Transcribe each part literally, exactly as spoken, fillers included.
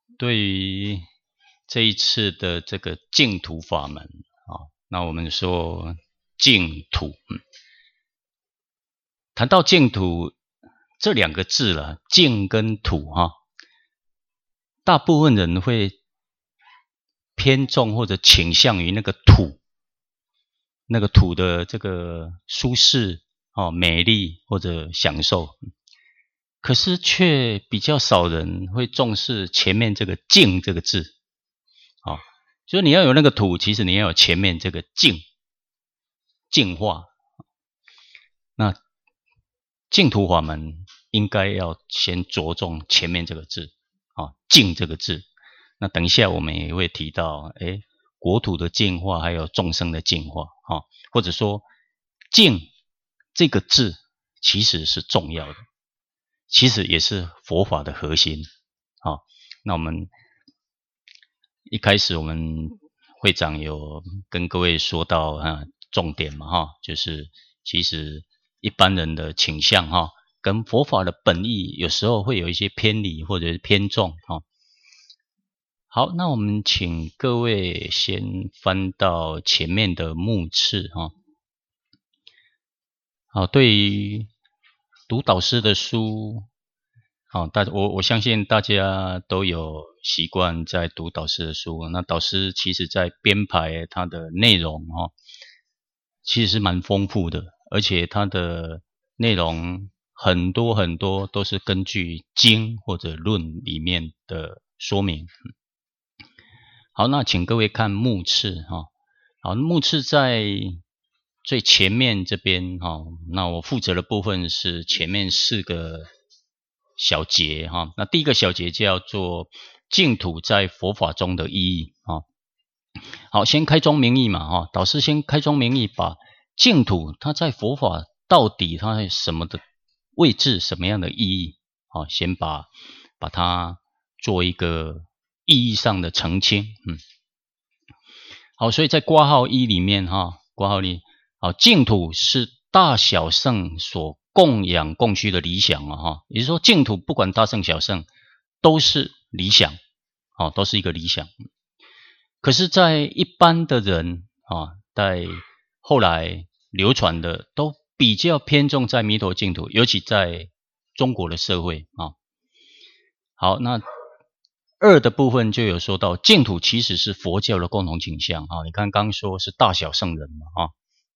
对于这一次的这个净土法门啊，那我们说净土，嗯，谈到净土这两个字了，净跟土哈，大部分人会偏重或者倾向于那个土，那个土的这个舒适哦、美丽或者享受，可是却比较少人会重视前面这个净这个字。啊、哦，就是你要有那个土，其实你要有前面这个净，净化。那净土法门应该要先着重前面这个字，啊、哦，净这个字。那等一下我们也会提到，哎，国土的净化，还有众生的净化，哈、哦，或者说净这个字其实是重要的，其实也是佛法的核心。好、哦，那我们一开始我们会长有跟各位说到啊重点嘛哈，就是其实一般人的倾向哈，跟佛法的本意有时候会有一些偏离或者是偏重哈。好，那我们请各位先翻到前面的目次哈。好，对于读导师的书，好，大我我相信大家都有习惯在读导师的书。那导师其实在编排它的内容哦，其实是蛮丰富的，而且它的内容很多很多都是根据经或者论里面的说明。好，那请各位看目次哈。好，目次在最前面这边哈，那我负责的部分是前面四个小节哈。那第一个小节叫做净土在佛法中的意义啊。好，先开宗明义嘛哈，导师先开宗明义，把净土它在佛法到底它有什么的位置，什么样的意义啊，先把把它做一个意义上的澄清，嗯。好，所以在括号一里面哈，括号里，好，净土是大小圣所供养供需的理想啊哈，也就是说净土不管大圣小圣都是理想，好，都是一个理想。可是，在一般的人啊，在后来流传的都比较偏重在弥陀净土，尤其在中国的社会啊。好，那二的部分就有说到，净土其实是佛教的共同倾向啊。你看刚说是大小圣人嘛啊，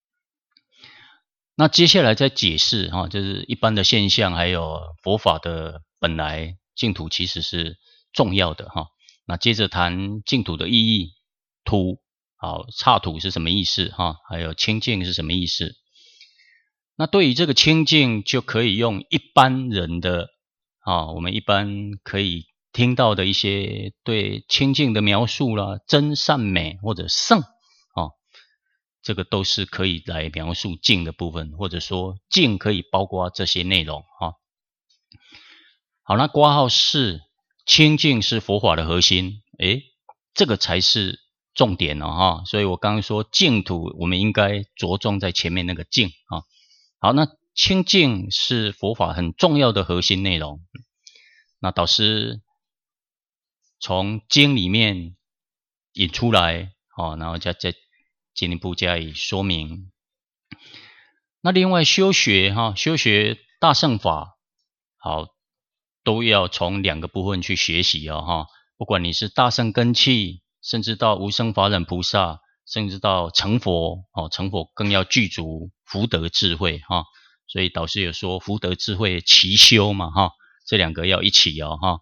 那接下来再解释哈，就是一般的现象，还有佛法的本来净土其实是重要的哈。那接着谈净土的意义，土好刹土是什么意思哈？还有清净是什么意思？那对于这个清净，就可以用一般人的啊，我们一般可以听到的一些对清净的描述啦，真善美或者圣啊，这个都是可以来描述净的部分，或者说净可以包括这些内容啊。好，那括号是清净是佛法的核心，诶，这个才是重点哦哈。所以我刚刚说净土，我们应该着重在前面那个净啊。好，那清净是佛法很重要的核心内容。那导师从经里面引出来，哦，然后再再进一步加以说明。那另外修学哈，修学大乘法，好，都要从两个部分去学习哦哈。不管你是大乘根器，甚至到无生法忍菩萨，甚至到成佛，哦，成佛更要具足福德智慧哈。所以导师有说福德智慧齐修嘛哈，这两个要一起哦哈。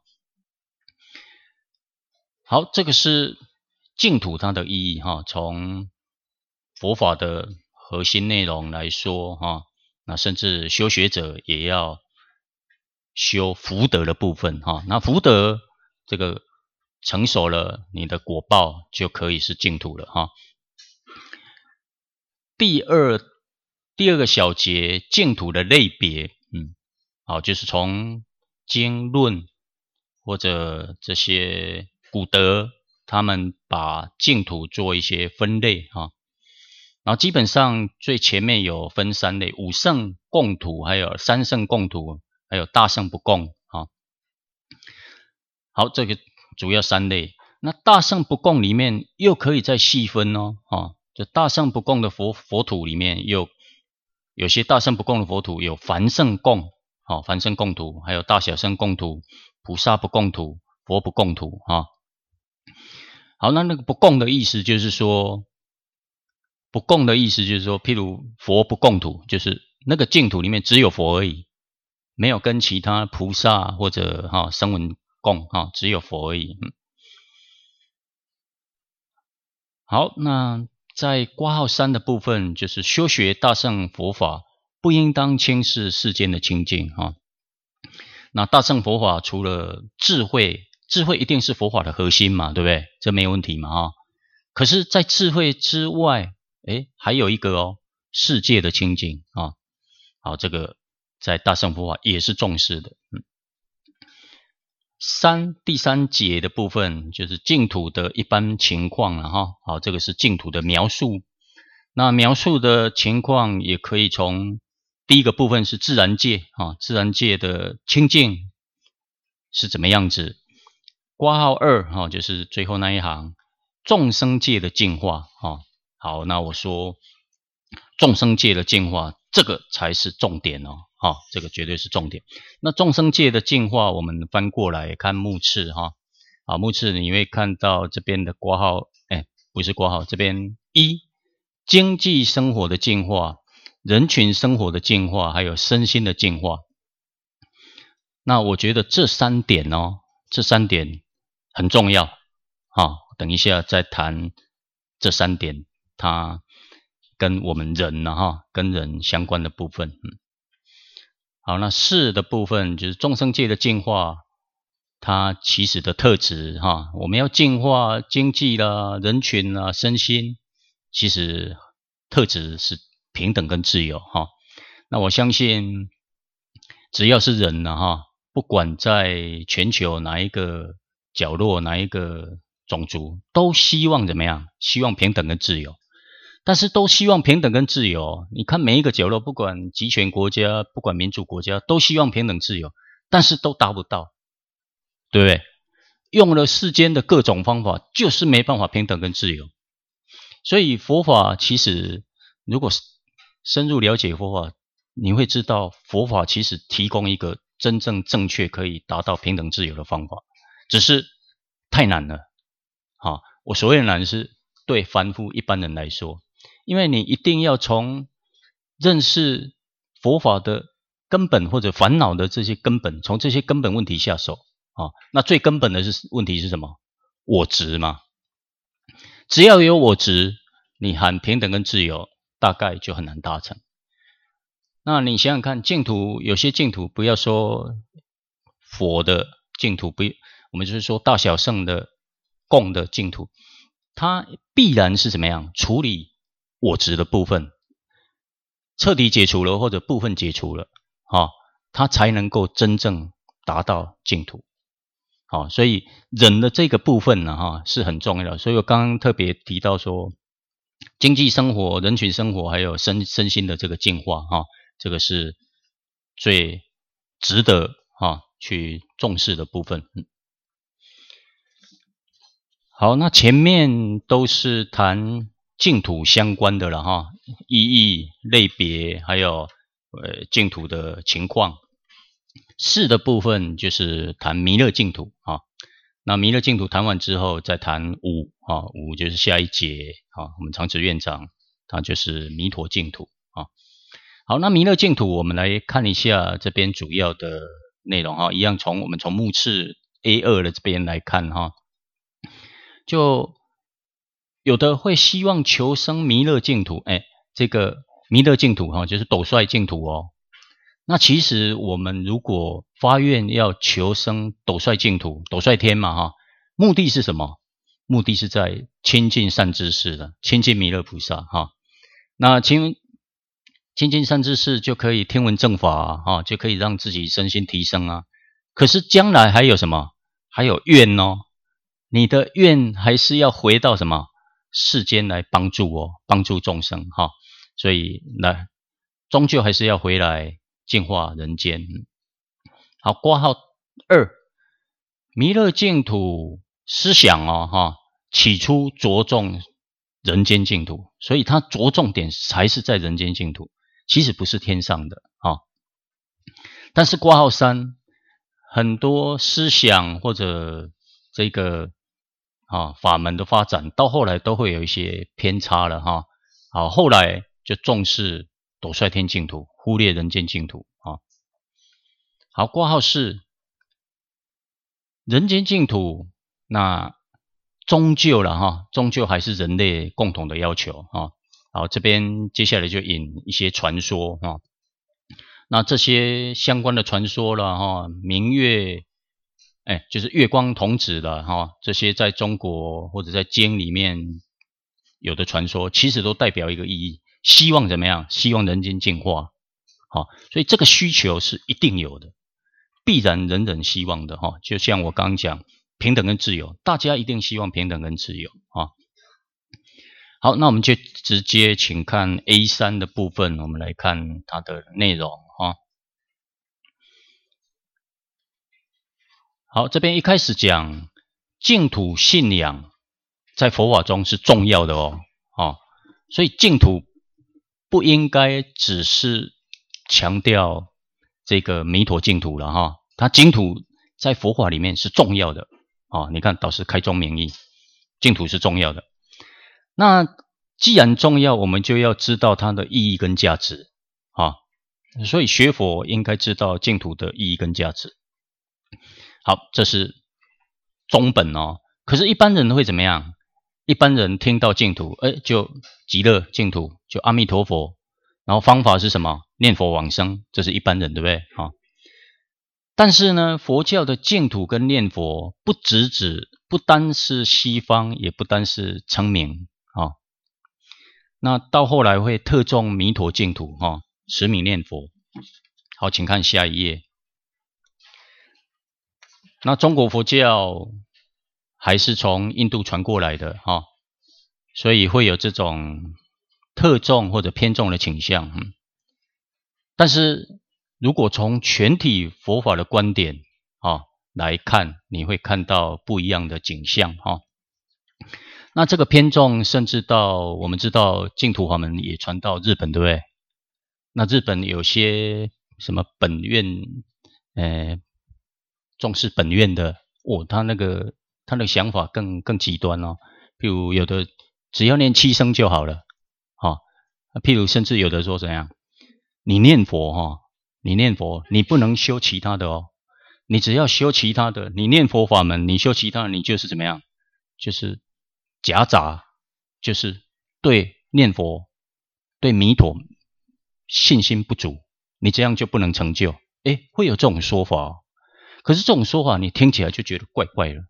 好，这个是净土它的意义哈，从佛法的核心内容来说哈，那甚至修学者也要修福德的部分哈，那福德这个成熟了，你的果报就可以是净土了哈。第二第二个小节净土的类别，嗯，好，就是从经论或者这些古德，他们把净土做一些分类哈，然后基本上最前面有分三类：五圣共土，还有三圣共土，还有大圣不共啊。好，这个主要三类。那大乘不共里面又可以再细分哦，啊，就大乘不共的佛佛土里面有有些大乘不共的佛土有凡圣共，好、哦，凡圣共土，还有大小乘共土、菩萨不共土、佛不共土，哈、哦。好，那那个不共的意思就是说，不共的意思就是说，譬如佛不共土，就是那个净土里面只有佛而已，没有跟其他菩萨或者哈声闻共哈，只有佛而已。嗯，好，那在括号三的部分，就是修学大乘佛法，不应当轻视世间的清净哈。那大乘佛法除了智慧，智慧一定是佛法的核心嘛，对不对？这没有问题嘛哈。可是，在智慧之外，诶，还有一个哦，世界的清净啊。好，这个在大乘佛法也是重视的。嗯，三第三节的部分就是净土的一般情况了哈。好，这个是净土的描述。那描述的情况也可以从第一个部分是自然界啊，自然界的清净是怎么样子？括号二哈，就是最后那一行，众生界的净化啊。好，那我说众生界的净化，这个才是重点哦。好，这个绝对是重点。那众生界的净化，我们翻过来看目次哈。好，目次你会看到这边的括号，哎，不是括号，这边一经济生活的净化。人群生活的净化，还有身心的净化。那我觉得这三点哦，这三点很重要。好，等一下再谈这三点，它跟我们人呢、啊、哈，跟人相关的部分。嗯，好，那四的部分就是众生界的净化，它起始的特质哈，我们要净化经济啦、人群啦、身心，其实特质是平等跟自由哈。那我相信只要是人呢哈，不管在全球哪一个角落哪一个种族，都希望怎么样？希望平等跟自由。但是都希望平等跟自由，你看每一个角落，不管集权国家，不管民主国家，都希望平等自由，但是都达不到，对不对？用了世间的各种方法，就是没办法平等跟自由。所以佛法其实如果深入了解佛法，你会知道佛法其实提供一个真正正确可以达到平等自由的方法，只是太难了。好，我所谓的难是对凡夫一般人来说，因为你一定要从认识佛法的根本或者烦恼的这些根本，从这些根本问题下手啊。那最根本的是问题是什么？我执嘛。只要有我执，你喊平等跟自由，大概就很难达成。那你想想看，净土有些净土，不要说佛的净土，不，我们就是说大小乘的共的净土，它必然是怎么样处理我执的部分，彻底解除了或者部分解除了，啊，它才能够真正达到净土。好，所以人的这个部分呢，哈，是很重要的。所以我刚刚特别提到说，经济生活、人群生活，还有身身心的这个净化，哈，这个是最值得哈去重视的部分。嗯，好，那前面都是谈净土相关的了哈，意义、类别，还有呃净土的情况。四的部分就是谈弥勒净土啊，那弥勒净土谈完之后，再谈五啊，五就是下一节啊，我们长慈院长他就是弥陀净土啊。好，那弥勒净土我们来看一下这边主要的内容哈，一样从我们从目次 A 二 的这边来看哈，就有的会希望求生弥勒净土，哎，这个弥勒净土哈，就是斗率净土哦。那其实我们如果发愿要求生斗率净土，斗率天嘛哈，目的是什么？目的是在亲近善知识的，亲近弥勒菩萨哈。那亲亲近善知识就可以听闻正法啊，就可以让自己身心提升啊。可是将来还有什么？还有愿哦，你的愿还是要回到什么世间来帮助哦，帮助众生哈。所以那终究还是要回来净化人间。好，括号二，弥勒净土思想哦哈，起初着重人间净土，所以它着重点才是在人间净土，其实不是天上的啊。但是挂号三很多思想或者这个啊法门的发展，到后来都会有一些偏差了哈。好，后来就重视斗率天净土，忽略人间净土啊。好，挂号四人间净土，那终究了哈，终究还是人类共同的要求哈。好，这边接下来就引一些传说哈。那这些相关的传说了哈，明月，哎，就是月光童子了哈，这些在中国或者在经里面有的传说，其实都代表一个意义，希望怎么样？希望人间净化，好，所以这个需求是一定有的，必然人人希望的哈。就像我刚刚讲，平等跟自由，大家一定希望平等跟自由啊。好，那我们就直接请看 A 三 的部分，我们来看它的内容啊。好，这边一开始讲净土信仰在佛法中是重要的哦，哦，所以净土不应该只是强调这个弥陀净土了哈，它净土在佛法里面是重要的哦。你看导师开宗明义，净土是重要的。那既然重要，我们就要知道它的意义跟价值啊，所以学佛应该知道净土的意义跟价值。好，这是中本哦。可是，一般人会怎么样？一般人听到净土，哎，就极乐净土，就阿弥陀佛。然后方法是什么？念佛往生，这是一般人，对不对？啊。但是呢，佛教的净土跟念佛，不只指，不单是西方，也不单是称名啊。那到后来会特重弥陀净土哈，持名念佛。好，请看下一页。那中国佛教还是从印度传过来的哈，所以会有这种特重或者偏重的倾向。嗯，但是如果从全体佛法的观点啊来看，你会看到不一样的景象哈。那这个偏重甚至到我们知道净土法门也传到日本，对不对？那日本有些什么本愿，呃，重视本愿的，哦，他那个他的想法更更极端哦。譬如有的只要念七声就好了，哦，譬如甚至有的说怎样，你念佛哈、哦，你念佛你不能修其他的哦，你只要修其他的，你念佛法门，你修其他的，你就是怎么样，就是夹杂，就是对念佛、对弥陀信心不足，你这样就不能成就。诶，会有这种说法哦。可是这种说法你听起来就觉得怪怪的。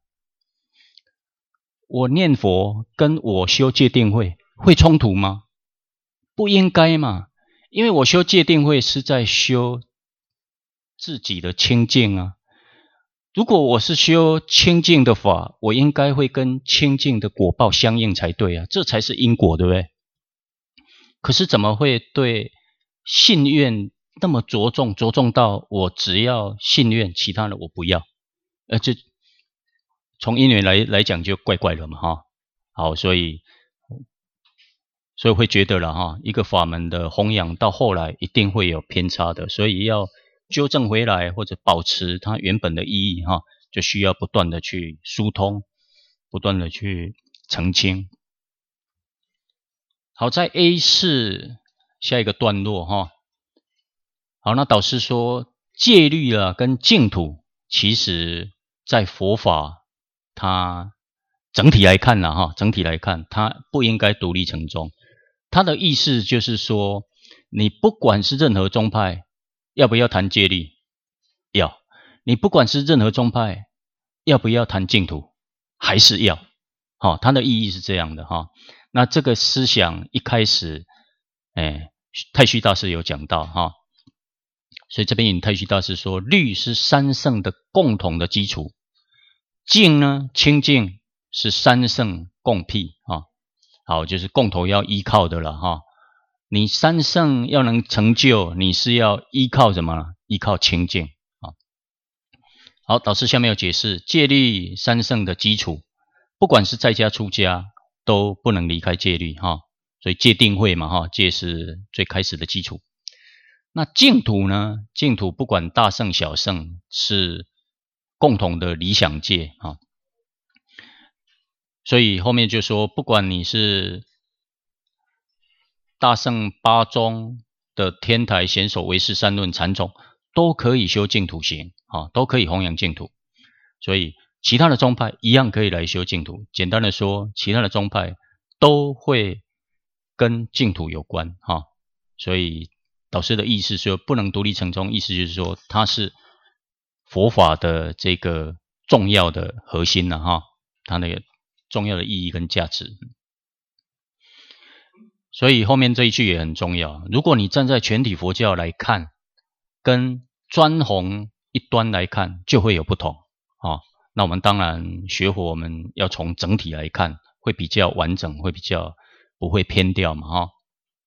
我念佛跟我修戒定慧会冲突吗？不应该嘛，因为我修戒定慧是在修自己的清净啊。如果我是修清净的法，我应该会跟清净的果报相应才对啊，这才是因果，对不对？可是怎么会对信愿那么着重，着重到我只要信愿，其他的我不要？呃，这从因缘来来讲就怪怪的嘛，哈。好，所以所以会觉得了哈，一个法门的弘扬到后来一定会有偏差的，所以要纠正回来或者保持它原本的意义哈，就需要不断的去疏通，不断的去澄清。好，在 A 四 下一个段落哈。好，那导师说戒律啊跟净土，其实在佛法它整体来看啦哈，整体来看它不应该独立成宗。它的意思就是说，你不管是任何宗派，要不要谈戒律？要。你不管是任何宗派，要不要谈净土？还是要。好，它的意义是这样的哈。那这个思想一开始，哎，太虚大师有讲到哈。所以这边引太虚大师说，律是三圣的共同的基础，净呢，清净是三圣共辟啊。好，就是共同要依靠的了哈。你三圣要能成就，你是要依靠什么？依靠清净啊。 好，导师下面有解释戒律三圣的基础，不管是在家出家都不能离开戒律哈，所以戒定慧嘛哈，戒是最开始的基础。那净土呢？净土不管大圣小圣是共同的理想界哈，所以后面就说，不管你是大圣八宗的天台显首唯识三论禅宗，都可以修净土行啊，都可以弘扬净土。所以其他的宗派一样可以来修净土。简单的说，其他的宗派都会跟净土有关哈。所以导师的意思是说，不能独立成宗，意思就是说，它是佛法的这个重要的核心了哈，它那个重要的意义跟价值。所以后面这一句也很重要，如果你站在全体佛教来看，跟专弘一端来看，就会有不同啊。那我们当然学佛，我们要从整体来看，会比较完整，会比较不会偏掉嘛哈。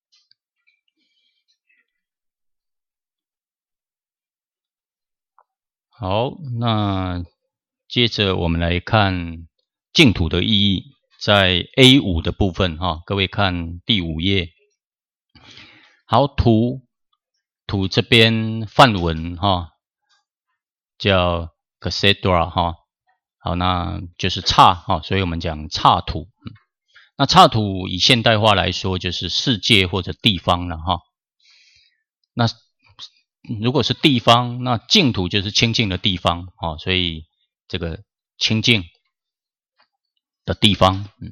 好，那接着我们来看净土的意义，在 A 五 的部分哈，各位看第五页。好，土土这边梵文哈叫 Cathedra 哈，好，那就是刹哈，所以我们讲刹土。那刹土以现代化来说，就是世界或者地方了哈。那如果是地方，那净土就是清净的地方啊，所以这个清净的地方。嗯，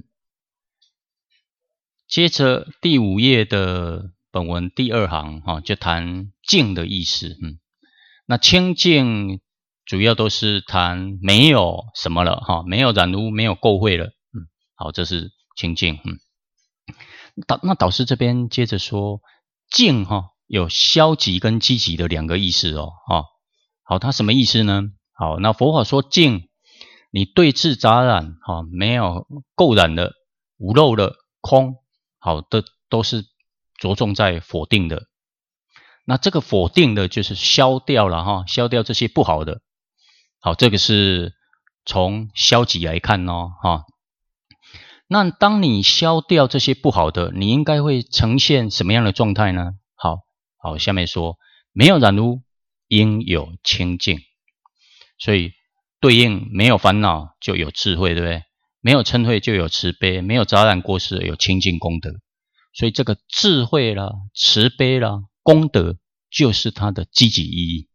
接着第五页的本文第二行哈，就谈净的意思。嗯，那清净主要都是谈没有什么了哈，没有染污，没有垢秽了。嗯，好，这是清净。嗯，导那导师这边接着说净哈。有消极跟积极的两个意思哦，哦，好，它什么意思呢？好，那佛法说净，你对治杂染，哈、哦，没有垢染的、无漏的、空，好的都是着重在否定的。那这个否定的就是消掉了哈、哦，消掉这些不好的。好，这个是从消极来看哦，哈、哦。那当你消掉这些不好的，你应该会呈现什么样的状态呢？好。好，下面说没有染污，应有清净，所以对应没有烦恼就有智慧，对不对？没有嗔恚就有慈悲，没有杂染过失有清净功德，所以这个智慧啦、慈悲啦、功德就是它的积极意义。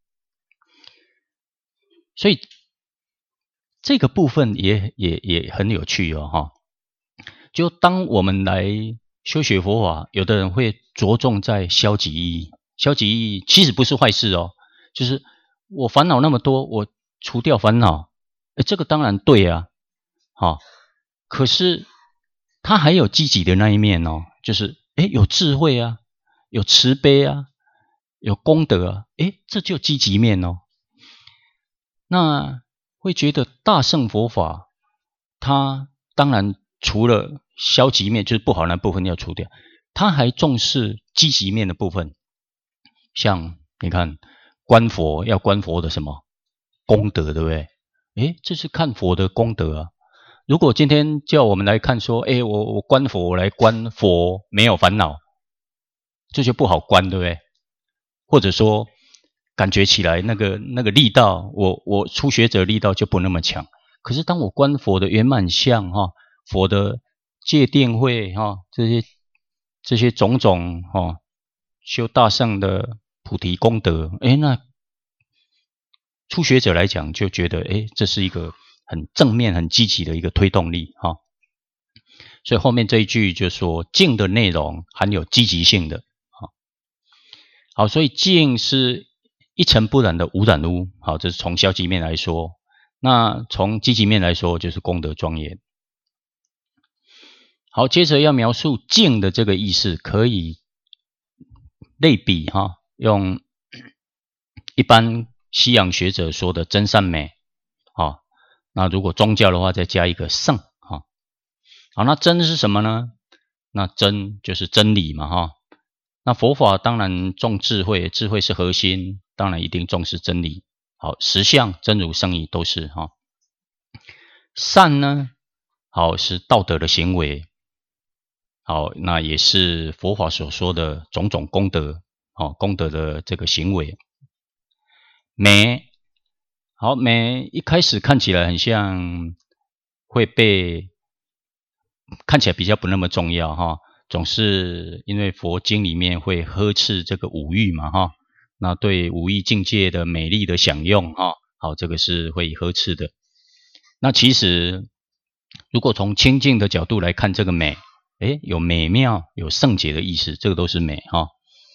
所以这个部分也也也很有趣哦，哈。就当我们来修学佛法，有的人会着重在消极意义。消极意义其实不是坏事哦，就是我烦恼那么多，我除掉烦恼，诶这个当然对啊，好、哦，可是它还有积极的那一面哦，就是诶有智慧啊，有慈悲啊，有功德啊，诶这就积极面哦。那会觉得大乘佛法，它当然除了消极面，就是不好的那部分要除掉，它还重视积极面的部分。像你看观佛要观佛的什么功德，对不对？诶这是看佛的功德啊。如果今天叫我们来看说，诶我我观佛，我来观佛没有烦恼，这就不好观，对不对？或者说感觉起来那个那个力道，我我初学者力道就不那么强。可是当我观佛的圆满相哈，佛的戒定慧哈，这些这些种种哈，修大乘的菩提功德，诶那初学者来讲就觉得，诶这是一个很正面、很积极的一个推动力哈。所以后面这一句就说，净的内容含有积极性的。好，所以净是一尘不染的无染污。好，这是从消极面来说。那从积极面来说，就是功德庄严。好，接着要描述净的这个意思，可以类比哈，用一般西洋学者说的真善美。好，那如果宗教的话，再加一个圣。哈，好，那真是什么呢？那真就是真理嘛，哈。那佛法当然重智慧，智慧是核心，当然一定重视真理。 好，实相、真如、生义都是哈。善呢，好是道德的行为，好，那也是佛法所说的种种功德，好，功德的这个行为。美，好，美一开始看起来很像会被看起来比较不那么重要哈，总是因为佛经里面会呵斥这个五欲嘛哈，那对五欲境界的美丽的享用哈，好，这个是会呵斥的。那其实如果从清净的角度来看这个美，诶，有美妙有圣洁的意思，这个都是美哈。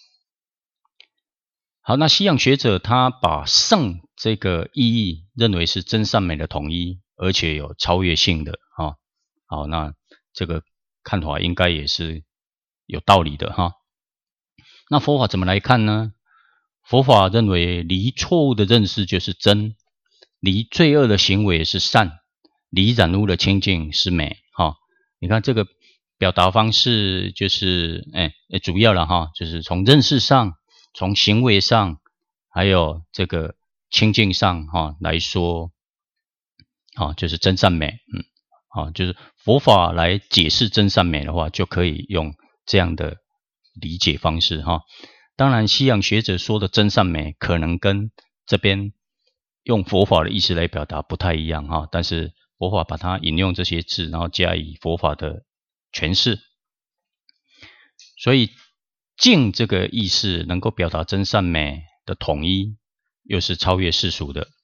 好，那西洋学者他把圣这个意义认为是真善美的统一，而且有超越性的哈。好，那这个看法应该也是有道理的哈。那佛法怎么来看呢？佛法认为离错误的认识就是真，离罪恶的行为是善，离染污的清净是美哈。你看这个表达方式就是哎主要了哈，就是从认识上，从行为上，还有这个清净上哈来说，啊就是真善美，嗯。啊，就是佛法来解释真善美的话，就可以用这样的理解方式哈。当然，西洋学者说的真善美，可能跟这边用佛法的意思来表达不太一样哈。但是佛法把它引用这些字，然后加以佛法的诠释，所以净这个意思能够表达真善美的统一，又是超越世俗的。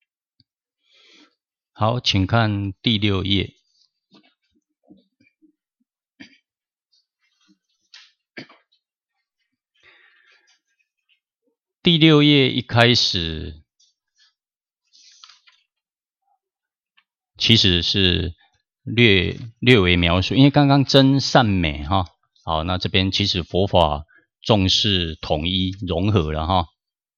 好，请看第六页。第六页一开始其实是略略微描述，因为刚刚真善美哈，好，那这边其实佛法重视统一融合了哈。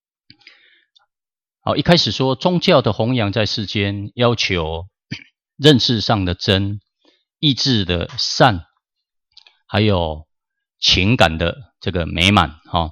好，一开始说宗教的弘扬在世间，要求认识上的真，意志的善，还有情感的这个美满哈。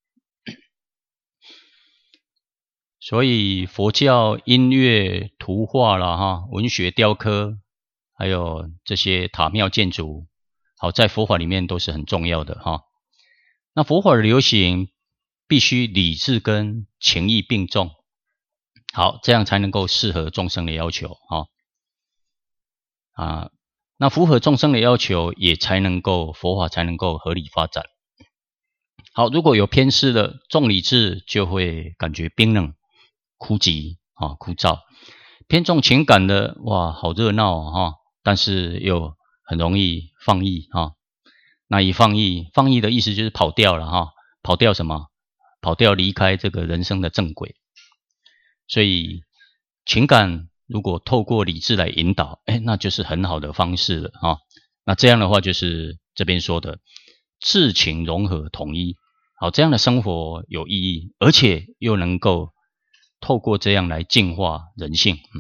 所以佛教音乐、图画啦哈，文学、雕刻，还有这些塔庙建筑，好，在佛法里面都是很重要的哈。那佛法的流行必须理智跟情义并重，好，这样才能够适合众生的要求哈。啊，那符合众生的要求，也才能够佛法才能够合理发展。好，如果有偏失的，重理智就会感觉冰冷、枯寂啊、枯燥；偏重情感的，哇，好热闹啊哈，但是又很容易放逸哈。那一放逸，放逸的意思就是跑掉了哈，跑掉什么？跑掉离开这个人生的正轨。所以情感如果透过理智来引导，哎，那就是很好的方式了哈。那这样的话，就是这边说的智情融合统一。好，这样的生活有意义，而且又能够透过这样来净化人性。嗯，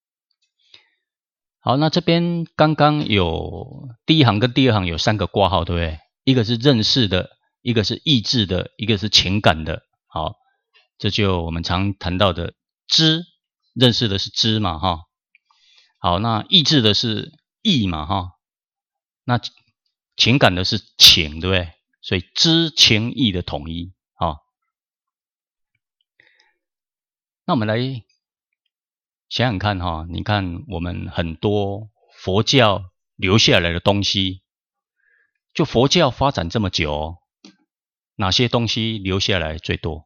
好，那这边刚刚有第一行跟第二行有三个括号，对不对？一个是认识的，一个是意志的，一个是情感的。好，这就我们常谈到的知，认识的是知嘛，哈。好，那意志的是意嘛，哈。那情感的是情，对不对？所以知情意的统一啊。那我们来想想看哈，你看我们很多佛教留下来的东西，就佛教发展这么久，哪些东西留下来最多？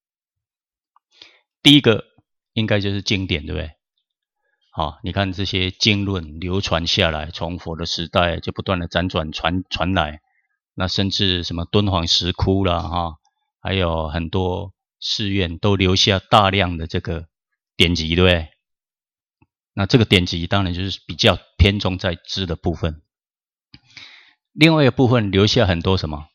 第一个应该就是经典，对不对？好，你看这些经论流传下来，从佛的时代就不断的辗转传传来。那甚至什么敦煌石窟啦哈，还有很多寺院都留下大量的这个典籍，对不对？那这个典籍当然就是比较偏重在知的部分。另外一个部分留下很多什么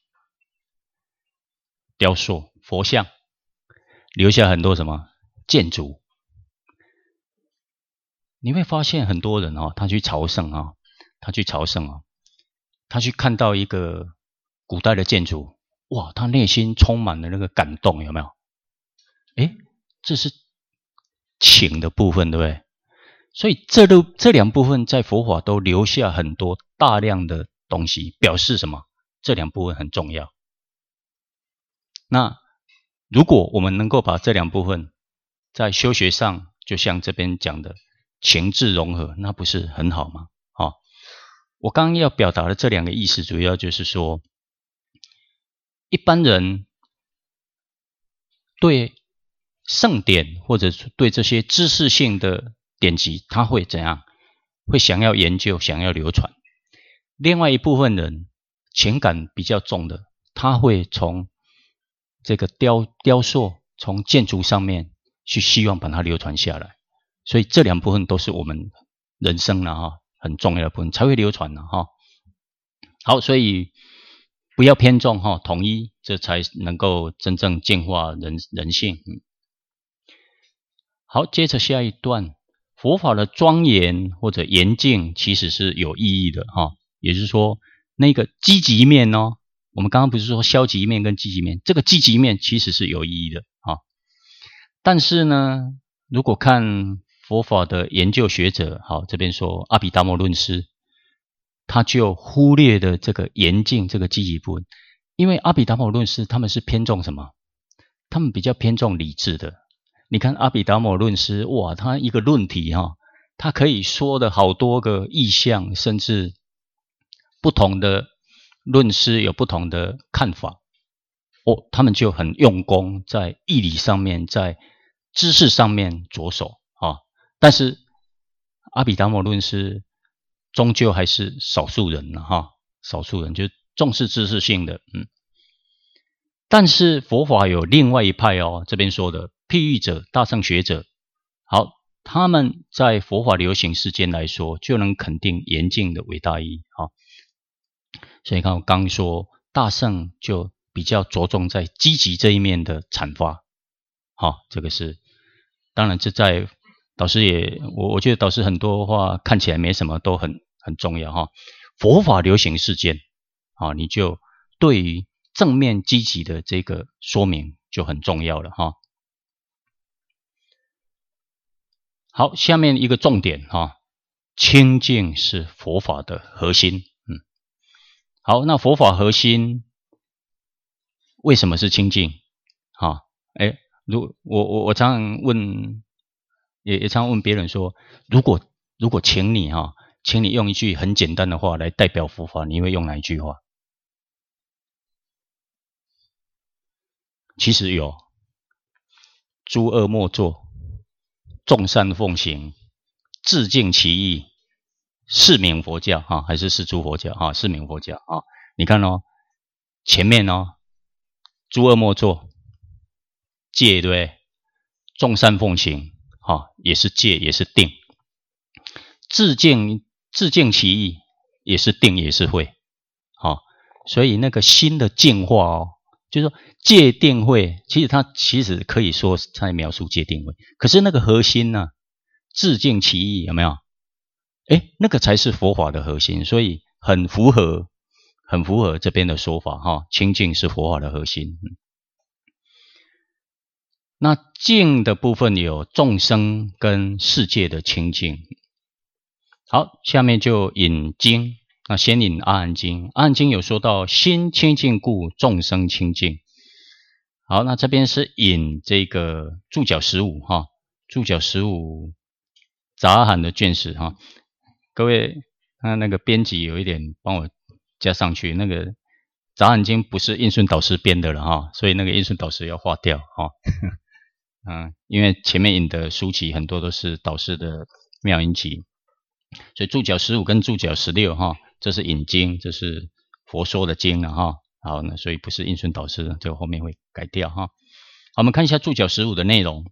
雕塑、佛像，留下很多什么建筑。你会发现很多人哦，他去朝圣啊，他去朝圣啊，他去看到一个古代的建筑，哇，他内心充满了那个感动，有没有？诶，这是情的部分，对不对？所以这都这两部分在佛法都留下很多大量的东西，表示什么？这两部分很重要。那如果我们能够把这两部分在修学上，就像这边讲的情智融合，那不是很好吗？哦，我刚刚要表达的这两个意思，主要就是说，一般人对圣典或者对这些知识性的典籍，他会怎样？会想要研究，想要流传。另外一部分人情感比较重的，他会从这个雕雕塑，从建筑上面去希望把它流传下来。所以这两部分都是我们人生啊哈很重要的部分，才会流传的哈。好，所以不要偏重哈，统一，这才能够真正净化人人性。嗯好，接着下一段，佛法的庄严或者严净其实是有意义的哈，也就是说那个积极面哦，我们刚刚不是说消极面跟积极面，这个积极面其实是有意义的哈。但是呢，如果看佛法的研究学者，好，这边说阿毗达摩论师，他就忽略了这个严净这个积极部分，因为阿毗达摩论师他们是偏重什么？他们比较偏重理智的。你看阿毗达摩论师，哇，他一个论题哈，他可以说的好多个意象，甚至不同的论师有不同的看法。哦，他们就很用功在义理上面，在知识上面着手啊。但是阿毗达摩论师终究还是少数人了哈，少数人就重视知识性的，嗯。但是佛法有另外一派哦，这边说的譬喻者、大乘学者，好，他们在佛法流行世间来说，就能肯定严净的伟大意义哈。所以看我刚说大乘就比较着重在积极这一面的阐发，好，这个是当然这在导师也我我觉得导师很多话看起来没什么，都很很重要哈。佛法流行世间啊，你就对于正面积极的这个说明就很重要了哈。好，下面一个重点哈，清净是佛法的核心。嗯，好，那佛法核心为什么是清净？哈，哎，如我我我常常问，也也常常问别人说，如果如果请你哈，请你用一句很简单的话来代表佛法，你会用哪一句话？其实有，诸恶莫作，众善奉行，自净其意，是名佛教哈，还是是诸佛教哈？是名佛教啊。你看哦，前面哦，诸恶莫作，戒对不对？众善奉行，哈，也是戒，也是定。自净自净其意，也是定，也是慧，好，所以那个心的净化哦。就是说戒定慧，其实它其实可以说在描述戒定慧，可是那个核心呢、啊，自净其意有没有？诶，那个才是佛法的核心，所以很符合，很符合这边的说法哈。清净是佛法的核心。嗯、那净的部分有众生跟世界的清净。好，下面就引经。那先引阿含经，阿含经有说到心清净故，众生清净。好，那这边是引这个注脚十五哈，注脚十五杂含的卷史哈。各位，那那个编辑有一点帮我加上去，那个杂含经不是印顺导师编的了哈，所以那个印顺导师要划掉哈。嗯，因为前面引的书籍很多都是导师的妙音集，所以注脚十五跟注脚十六哈。这是引经，这是佛说的经了哈。好，那所以不是印顺导师，这个后面会改掉哈。好，我们看一下注脚十五的内容。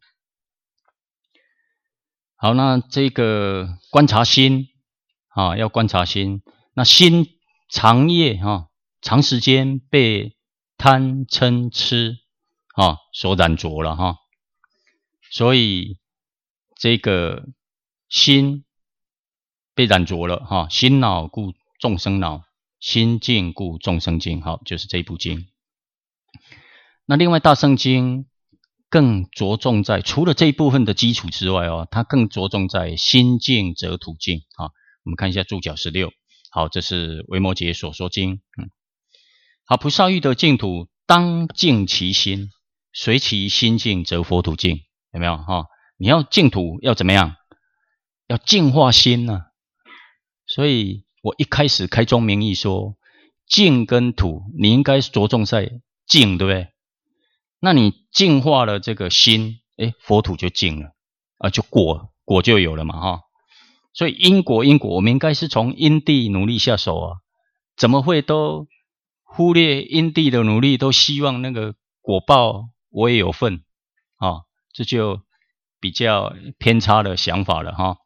好，那这个观察心啊，要观察心。那心长夜哈，长时间被贪嗔痴啊所染着了哈，所以这个心被染着了哈，心恼故众生恼，心净故众生净。好，就是这一部经。那另外大乘经更着重在除了这一部分的基础之外哦，它更着重在心静则土静啊。我们看一下注脚十六，好，这是维摩诘所说经。嗯，好，菩萨欲得净土，当净其心，随其心静，则佛土净。有没有哈？你要净土要怎么样？要净化心呢、啊。所以我一开始开宗明义说，净跟土，你应该着重在净，对不对？那你净化了这个心，诶，佛土就净了啊，就果果就有了嘛哈。所以因果因果，我们应该是从因地努力下手啊，怎么会都忽略因地的努力，都希望那个果报我也有份啊？这就比较偏差的想法了哈。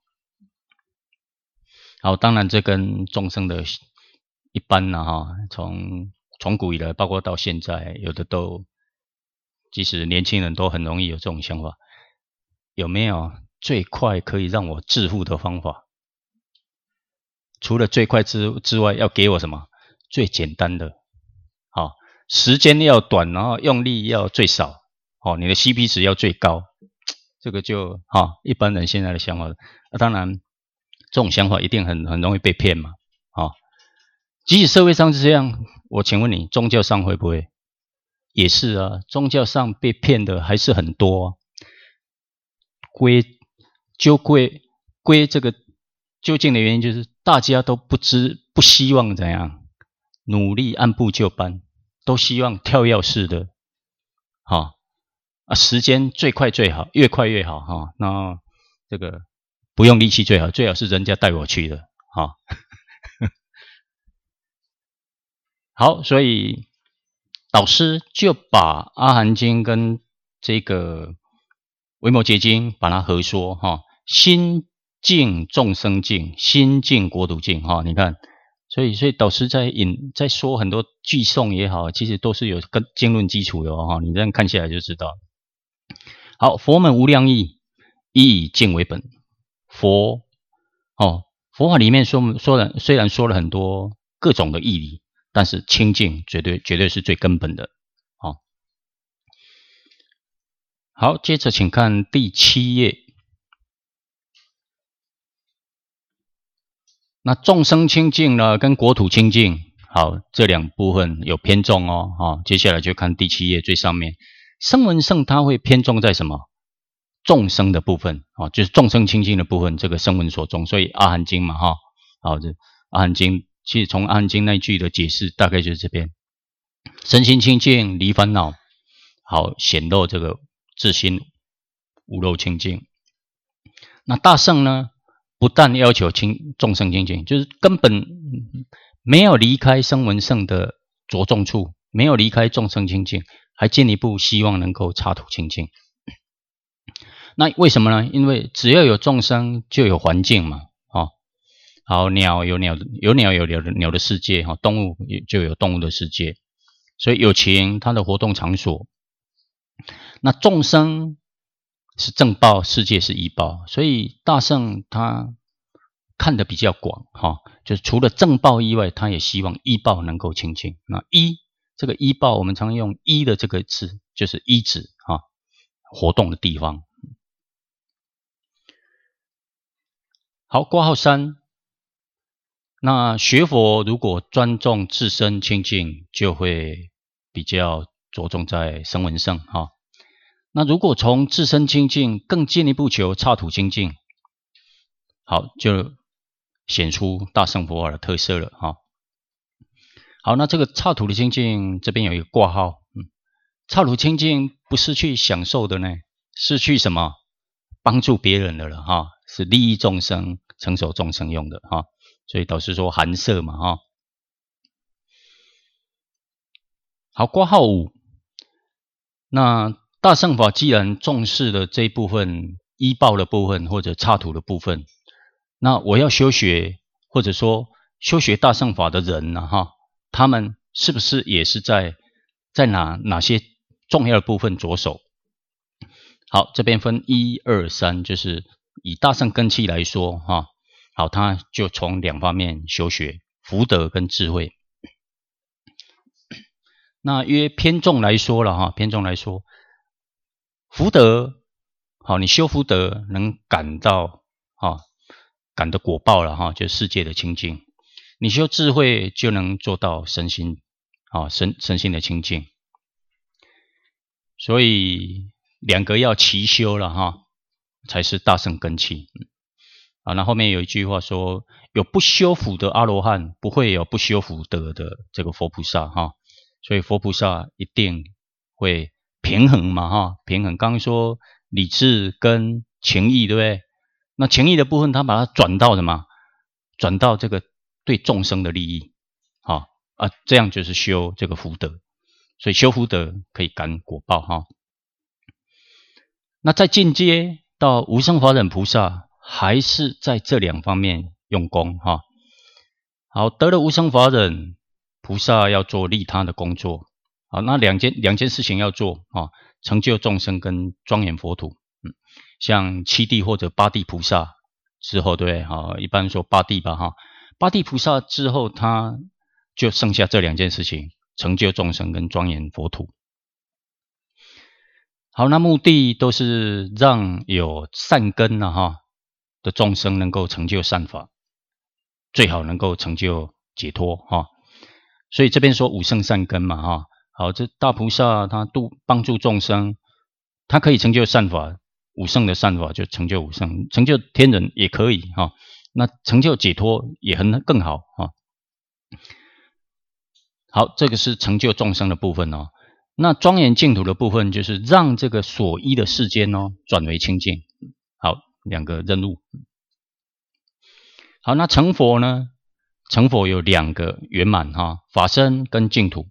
好，当然这跟众生的一般呢哈，从从古以来，包括到现在，有的都，即使年轻人都很容易有这种想法。有没有最快可以让我致富的方法？除了最快之之外，要给我什么？最简单的，好，时间要短，然后用力要最少，哦，你的 C P 值要最高，这个就哈，一般人现在的想法。那、啊、当然，这种想法一定很很容易被骗嘛，啊、哦，即使社会上是这样，我请问你，宗教上会不会？也是啊，宗教上被骗的还是很多、啊。归就归归这个究竟的原因，就是大家都不知不希望怎样努力按部就班，都希望跳跃式的，哈啊，时间最快最好，越快越好哈。那这个不用力气最好，最好是人家带我去的，哈。好，所以导师就把阿含经跟这个维摩诘经把它合说哈，心净众生净，心净国土净哈。你看，所以所以导师在引在说很多句颂也好，其实都是有跟经论基础的哈。你这样看下来就知道。好，佛门无量义，以以净为本。佛哦，佛法里面说说了，虽然说了很多各种的义理，但是清净绝对绝对是最根本的。好，好，接着请看第七页。那众生清净呢，跟国土清净，好，这两部分有偏重哦。好，接下来就看第七页最上面，声闻乘它会偏重在什么？众生的部分，哦，就是众生清净的部分，这个声闻所重，所以阿含经嘛，哈，好，这阿含经，其实从阿含经那句的解释，大概就是这边，身心清净，离烦恼，好，显露这个自心无漏清净。那大乘呢，不但要求清众生清净，就是根本没有离开声闻乘的着重处，没有离开众生清净，还进一步希望能够插土清净。那为什么呢？因为只要有众生，就有环境嘛，哦，好，鸟有鸟有鸟有鸟的鸟的世界，哈，动物就有动物的世界，所以有情它的活动场所。那众生是正报，世界是依报，所以大乘他看得比较广，哈，就是除了正报以外，他也希望依报能够清净。那依这个依报，我们常用依的这个字，就是依止哈，活动的地方。好，括号三。那学佛如果专重自身清净，就会比较着重在声闻乘哈。那如果从自身清净更进一步求刹土清净，好，就显出大乘佛法的特色了哈。好，那这个刹土的清净这边有一个括号，嗯，刹土清净不是去享受的呢，是去什么？帮助别人的了哈，是利益众生、成熟众生用的哈。所以导师说含摄嘛哈。好，括号五。那大乘法既然重视了这一部分依报的部分或者刹土的部分，那我要修学或者说修学大乘法的人呢哈，他们是不是也是在在哪哪些重要的部分着手？好，这边分一二三，就是以大乘根器来说哈。好，他就从两方面修学福德跟智慧。那约偏重来说了哈，偏重来说， 福德，好，你修福德能感到啊，感的果报了哈，就世界的清净。你修智慧就能做到身心啊，身身心的清净。所以两个要齐修了哈，才是大圣根器。啊，那后面有一句话说，有不修福的阿罗汉，不会有不修福德的这个佛菩萨哈。所以佛菩萨一定会平衡嘛哈，平衡。刚刚说理智跟情义，对不对？那情义的部分，他把它转到什么？转到这个对众生的利益，好啊，这样就是修这个福德。所以修福德可以感果报哈。那再进阶到无生法忍菩萨，还是在这两方面用功哈。好，得了无生法忍，菩萨要做利他的工作。好，那两件两件事情要做啊，成就众生跟庄严佛土。嗯，像七地或者八地菩萨之后，对不对？哈，一般说八地吧哈。八地菩萨之后，他就剩下这两件事情。成就众生跟庄严佛土。好，那目的都是让有善根啊哈的众生能够成就善法，最好能够成就解脱哈。所以这边说五圣善根嘛哈。好，这大菩萨他度帮助众生，他可以成就善法，五圣的善法就成就五圣，成就天人也可以哈。那成就解脱也很更好哈。好，这个是成就众生的部分哦。那庄严净土的部分，就是让这个所依的世间哦转为清净。好，两个任务。好，那成佛呢？成佛有两个圆满哈，法身跟净土。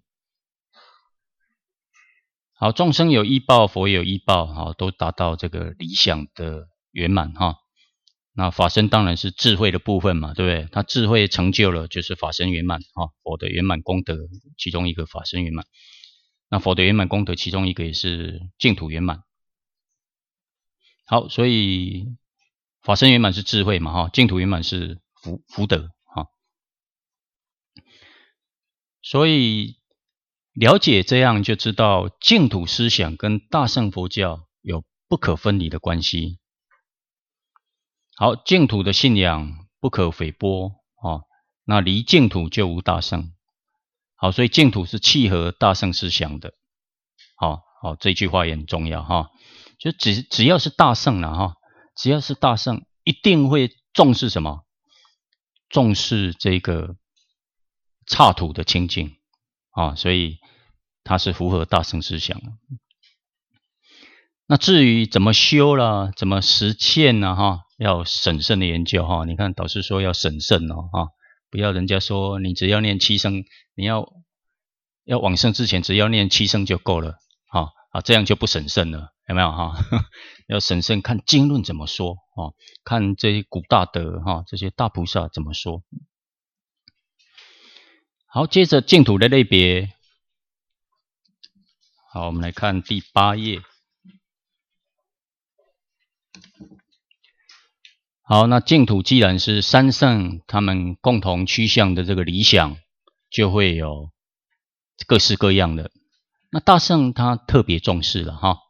好，众生有依报，佛有依报，好，都达到这个理想的圆满哈。那法身当然是智慧的部分嘛，对不对？他智慧成就了，就是法身圆满哈，佛的圆满功德其中一个法身圆满。那佛的圆满功德其中一个也是净土圆满。好，所以法身圆满是智慧嘛哈，净土圆满是福福德哈。所以了解这样就知道净土思想跟大乘佛教有不可分离的关系。好，净土的信仰不可诽谤哦，那离净土就无大乘。好，所以净土是契合大乘思想的。好好，这句话也很重要哈。就只只要是大乘了哈，只要是大乘，一定会重视什么？重视这个刹土的清净啊，所以它是符合大乘思想的。那至于怎么修啦，怎么实践呢？哈，要审慎的研究哈。你看导师说要审慎哦，哈，不要人家说你只要念七声，你要要往生之前只要念七声就够了，哈啊，这样就不审慎了，有没有哈？要审慎看经论怎么说哦，看这些古大德哈，这些大菩萨怎么说。好，接着净土的类别，好，我们来看第八页。好，那净土既然是三圣他们共同趋向的这个理想，就会有各式各样的。那大圣他特别重视了哈。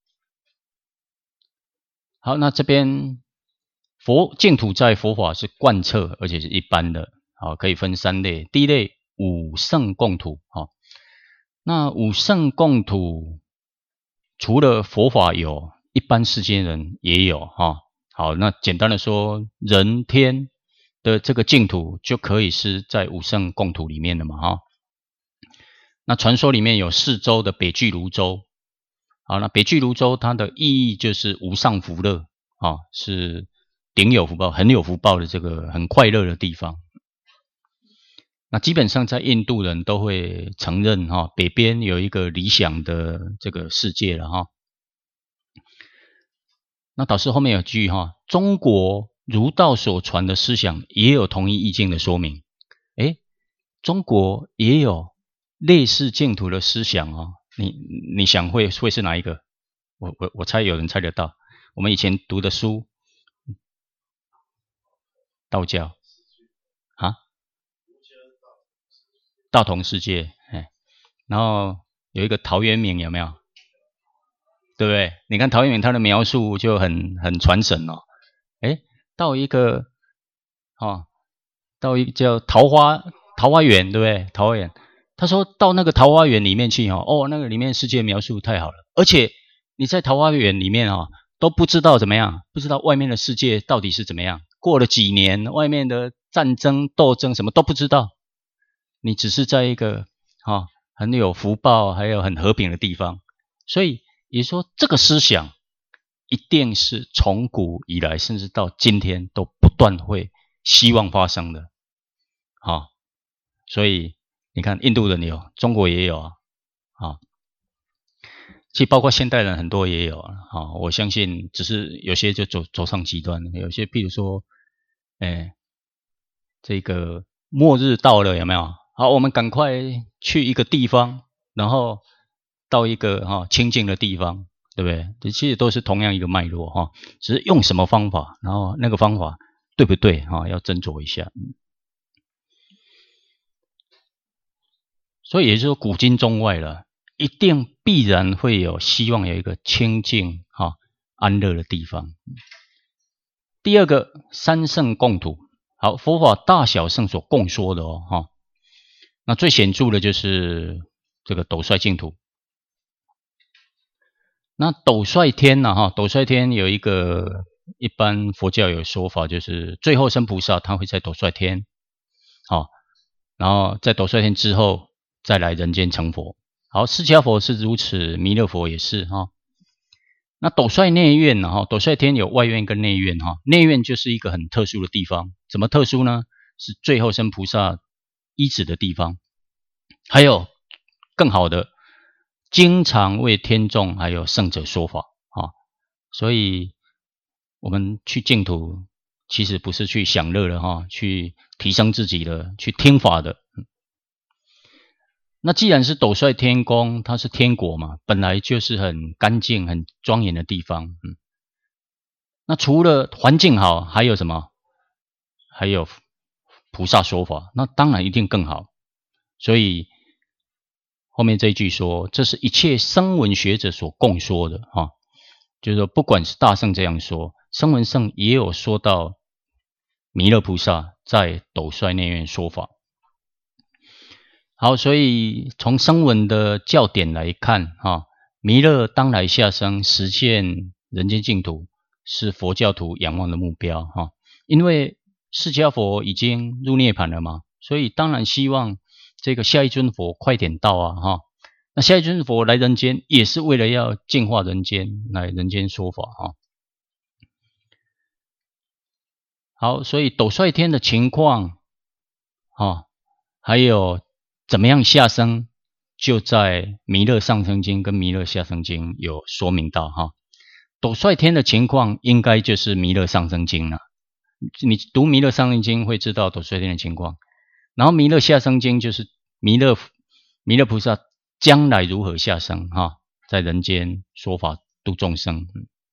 好，那这边佛净土在佛法是贯彻，而且是一般的。好，可以分三类。第一类五圣共土。好，那五圣共土除了佛法有，一般世间人也有哈。好，那简单的说，人天的这个净土就可以是在五圣共土里面的嘛哈。那传说里面有四洲的北俱泸州，好，那北俱泸州它的意义就是无上福乐啊，是顶有福报、很有福报的这个很快乐的地方。那基本上在印度人都会承认哈，北边有一个理想的这个世界了哈。那导师后面有句哈，中国儒道所传的思想也有同一意境的说明。诶，中国也有类似净土的思想哦，你你想会会是哪一个？我我我猜有人猜得到。我们以前读的书，道教啊，大同世界，哎，然后有一个陶渊明有没有？ 对不对？你看陶渊明他的描述就很很传神哦。哎，到一个哦，到一个叫桃花桃花源，对不对？桃花源，他说到那个桃花源里面去哦，哦，那个里面世界描述太好了，而且你在桃花源里面哦，都不知道怎么样，不知道外面的世界到底是怎么样。过了几年，外面的战争斗争什么都不知道，你只是在一个哦很有福报还有很和平的地方，所以也说这个思想一定是从古以来甚至到今天都不断会希望发生的。好、哦，所以你看印度人有，中国也有啊，啊、哦，其实包括现代人很多也有啊，哦，我相信只是有些就走走上极端，有些譬如说，哎，这个末日到了有没有？好，我们赶快去一个地方，然后到一个哈、哦、清净的地方，对不对？这其实都是同样一个脉络哈、哦，只是用什么方法，然后那个方法对不对哈、哦，要斟酌一下。所以也就是说，古今中外了，一定必然会有希望有一个清净哈、哦、安乐的地方。第二个，三圣共土。好，佛法大小圣所共说的哦，哈、哦。那最显著的就是这个斗率净土。那斗率天呢、啊？哈，斗率天有一个一般佛教有说法，就是最后生菩萨他会在斗率天，好、哦，然后在斗率天之后再来人间成佛。好，释迦佛是如此，弥勒佛也是哈、哦。那斗率内院呢？哈，斗率天有外院跟内院哈，内院就是一个很特殊的地方，怎么特殊呢？是最后生菩萨依止的地方，还有更好的，经常为天众还有圣者说法啊。所以我们去净土，其实不是去享乐的哈，去提升自己的，去听法的。那既然是斗率天宫，它是天国嘛，本来就是很干净、很庄严的地方。嗯，那除了环境好，还有什么？还有菩萨说法，那当然一定更好。所以后面这一句说，这是一切声闻学者所共说的哈，就是说，不管是大圣这样说，声闻圣也有说到弥勒菩萨在斗率内院说法。好，所以从声闻的教典来看，哈，弥勒当来下生实现人间净土，是佛教徒仰望的目标，哈。因为释迦佛已经入涅槃了嘛，所以当然希望这个下一尊佛快点到啊，哈。那下一尊佛来人间，也是为了要净化人间，来人间说法，哈。好，所以斗率天的情况，哈，还有怎么样下生，就在《弥勒上生经》跟《弥勒下生经》有说明到哈。斗率天的情况应该就是《弥勒上生经》了。你读《弥勒上生经》会知道斗率天的情况，然后《弥勒下生经》就是弥勒弥勒菩萨将来如何下生哈，在人间说法度众生。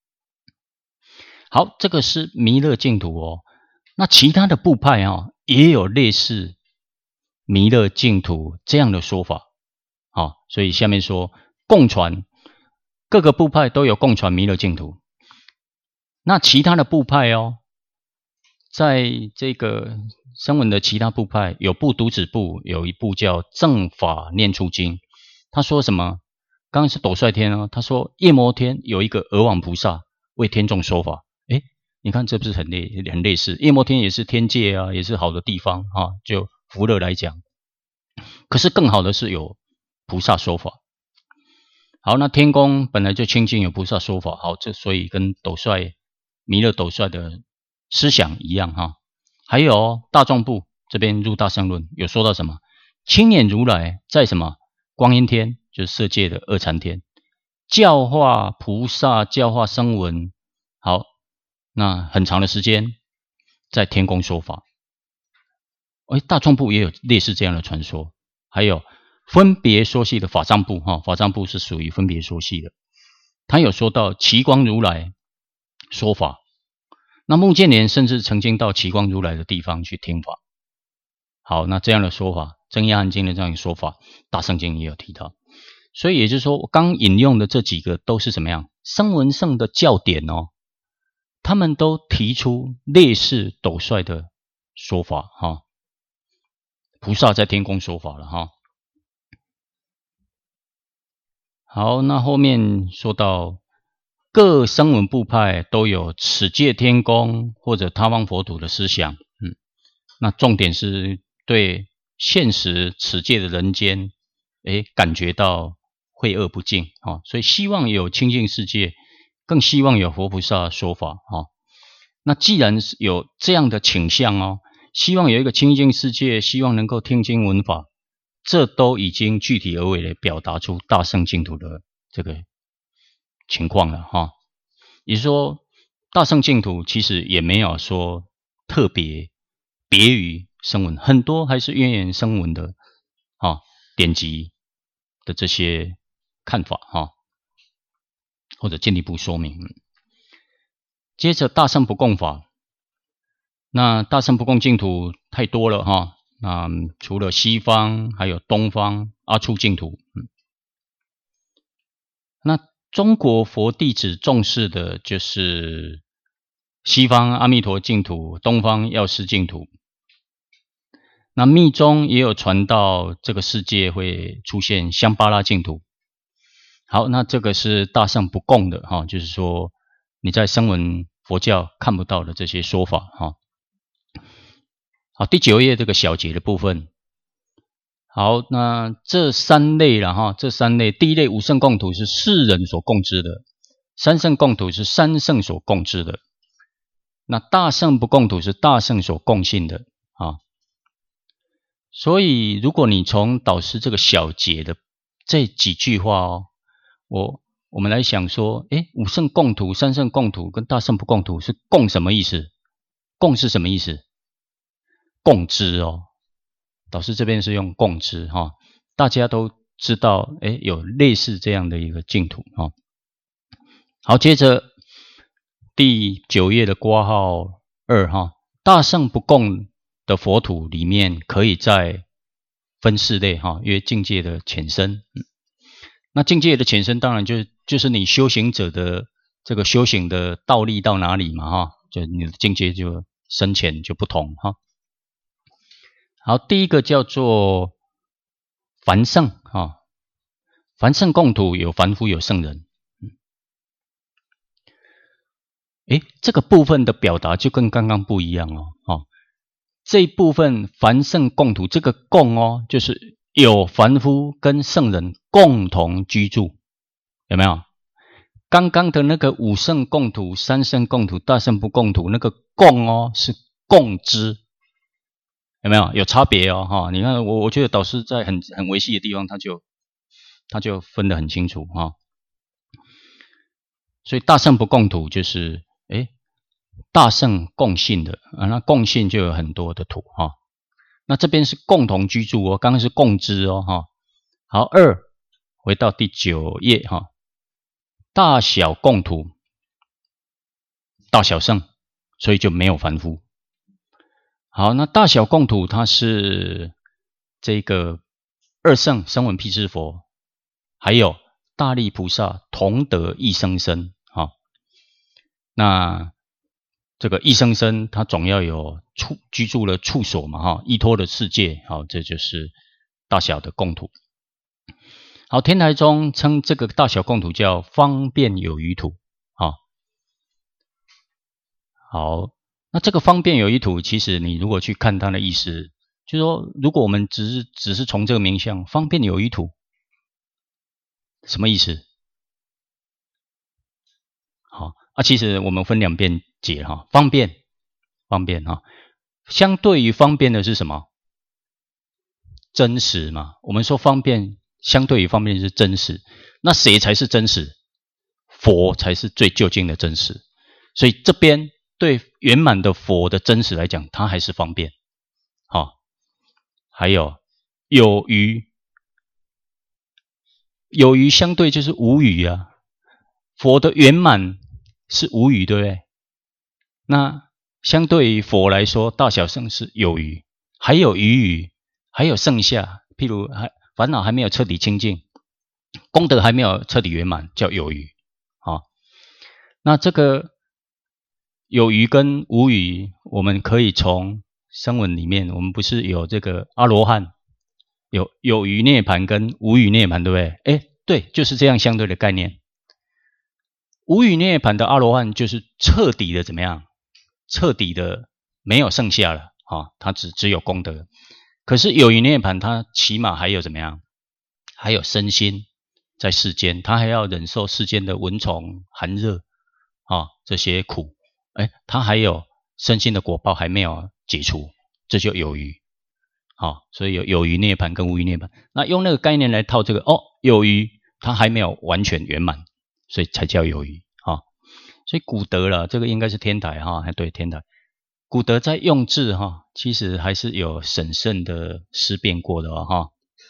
好，这个是弥勒净土哦。那其他的部派啊、哦，也有类似弥勒净土这样的说法，好、哦，所以下面说共传，各个部派都有共传弥勒净土。那其他的部派哦，在这个声闻的其他部派，有部独子部有一部叫正法念处经，他说什么？刚刚是斗率天哦，他说夜摩天有一个俄王菩萨为天众说法。诶，你看这不是很类很类似？夜摩天也是天界啊，也是好的地方啊，就福乐来讲。可是更好的是有菩萨说法。好，那天宫本来就清净，有菩萨说法。好，这所以跟斗率弥勒斗率的思想一样哈。还有、哦、大众部这边入大乘论有说到什么？青眼如来在什么光阴天，就是色界的二禅天，教化菩萨，教化声闻。好，那很长的时间在天宫说法。哎，大众部也有类似这样的传说。还有分别说系的法藏部哈，法藏部是属于分别说系的，他有说到奇光如来说法。那目犍连甚至曾经到奇光如来的地方去听法。好，那这样的说法，真言含经的这样的说法，大乘经也有提到。 所以也就是说，我刚引用的这几个都是怎么样？声闻圣的教典哦，他们都提出类似斗率的说法哈、哦。菩萨在天宫说法了哈、哦。好，那后面说到各声闻部派都有此界天宫或者他方佛土的思想，嗯，那重点是对现实此界的人间，诶，感觉到秽恶不净啊、哦，所以希望有清净世界，更希望有佛菩萨说法啊、哦。那既然有这样的倾向哦，希望有一个清净世界，希望能够听经闻法，这都已经具体而为的表达出大乘净土的这个情况了哈、哦。也就是说，大乘净土其实也没有说特别别于声闻，很多还是渊源声闻的啊、哦、典籍的这些看法哈、哦，或者进一步说明。接着大乘不共法，那大乘不共净土太多了哈、哦。那除了西方，还有东方阿处净土。嗯，那中国佛弟子重视的就是西方阿弥陀净土，东方药师净土。那密宗也有传到这个世界会出现香巴拉净土。好，那这个是大乘不共的哈、哦，就是说你在声闻佛教看不到的这些说法哈。好，第九页这个小节的部分。好，那这三类了哈，这三类，第一类五乘共土是世人所共知的，三乘共土是三乘所共知的，那大乘不共土是大乘所共信的啊。所以，如果你从导师这个小节的这几句话哦，我我们来想说，诶，五乘共土、三乘共土跟大乘不共土是共什么意思？共是什么意思？共知哦。导师这边是用共知哈、哦，大家都知道，诶，有类似这样的一个净土哈、哦。好，接着第九页的括号二哈，大乘不共的佛土里面可以再分四类哈，因为境界的浅深。嗯，那境界的浅深当然就就是你修行者的这个修行的道力到哪里嘛哈，就你的境界就深浅就不同哈。好，第一个叫做凡圣啊，凡圣共土有凡夫有圣人。嗯，诶，这个部分的表达就跟刚刚不一样哦。哦，这一部分凡圣共土，这个共哦，就是有凡夫跟圣人共同居住，有没有？刚刚的那个五圣共土、三圣共土、大圣不共土，那个共哦是共知。有没有有差别哦？哈，你看我，我觉得导师在很很微细的地方，他就他就分得很清楚哈。所以大乘不共土就是，诶，大乘共信的啊，那共信就有很多的土哈。那这边是共同居住哦，刚刚是共知哦哈。好，二回到第九页哈，大小共土，大小乘，所以就没有凡夫。好，那大小共土它是这个二圣声闻辟支佛，还有大力菩萨同得一生身啊。那这个一生身，它总要有处居住的处所嘛哈，依托的世界，好，这就是大小的共土。好，天台宗称这个大小共土叫方便有余土啊。好。那这个方便有余土，其实你如果去看它的意思，就是说，如果我们只是只是从这个名相方便有余土，什么意思？好啊，其实我们分两遍解哈，方便方便哈，相对于方便的是什么？真实嘛。我们说方便相对于方便是真实，那谁才是真实？佛才是最究竟的真实。所以这边对圆满的佛的真实来讲，它还是方便。好、哦，还有有余，有余相对就是无余啊。佛的圆满是无余，对不对？那相对于佛来说，大小乘是有余，还有余余，还有剩下，譬如还烦恼还没有彻底清净， 功德还没有彻底圆满，叫有余。好，那这个有余跟无余，我们可以从声闻里面，我们不是有这个阿罗汉，有有余涅槃跟无余涅槃，对不对？哎，对，就是这样相对的概念。无余涅槃的阿罗汉就是彻底的怎么样？彻底的没有剩下了啊，他只只有功德。可是有余涅槃，他起码还有怎么样？还有身心在世间，他还要忍受世间的蚊虫、寒热啊这些苦。哎，他还有身心的果报还没有解除，这就有余。好，所以有有余涅槃跟无余涅槃。那用那个概念来套这个，哦，有余他还没有完全圆满，所以才叫有余。哈，所以古德了，这个应该是天台哈，对，天台。古德在用字哈，其实还是有审慎的思辨过的哦哈。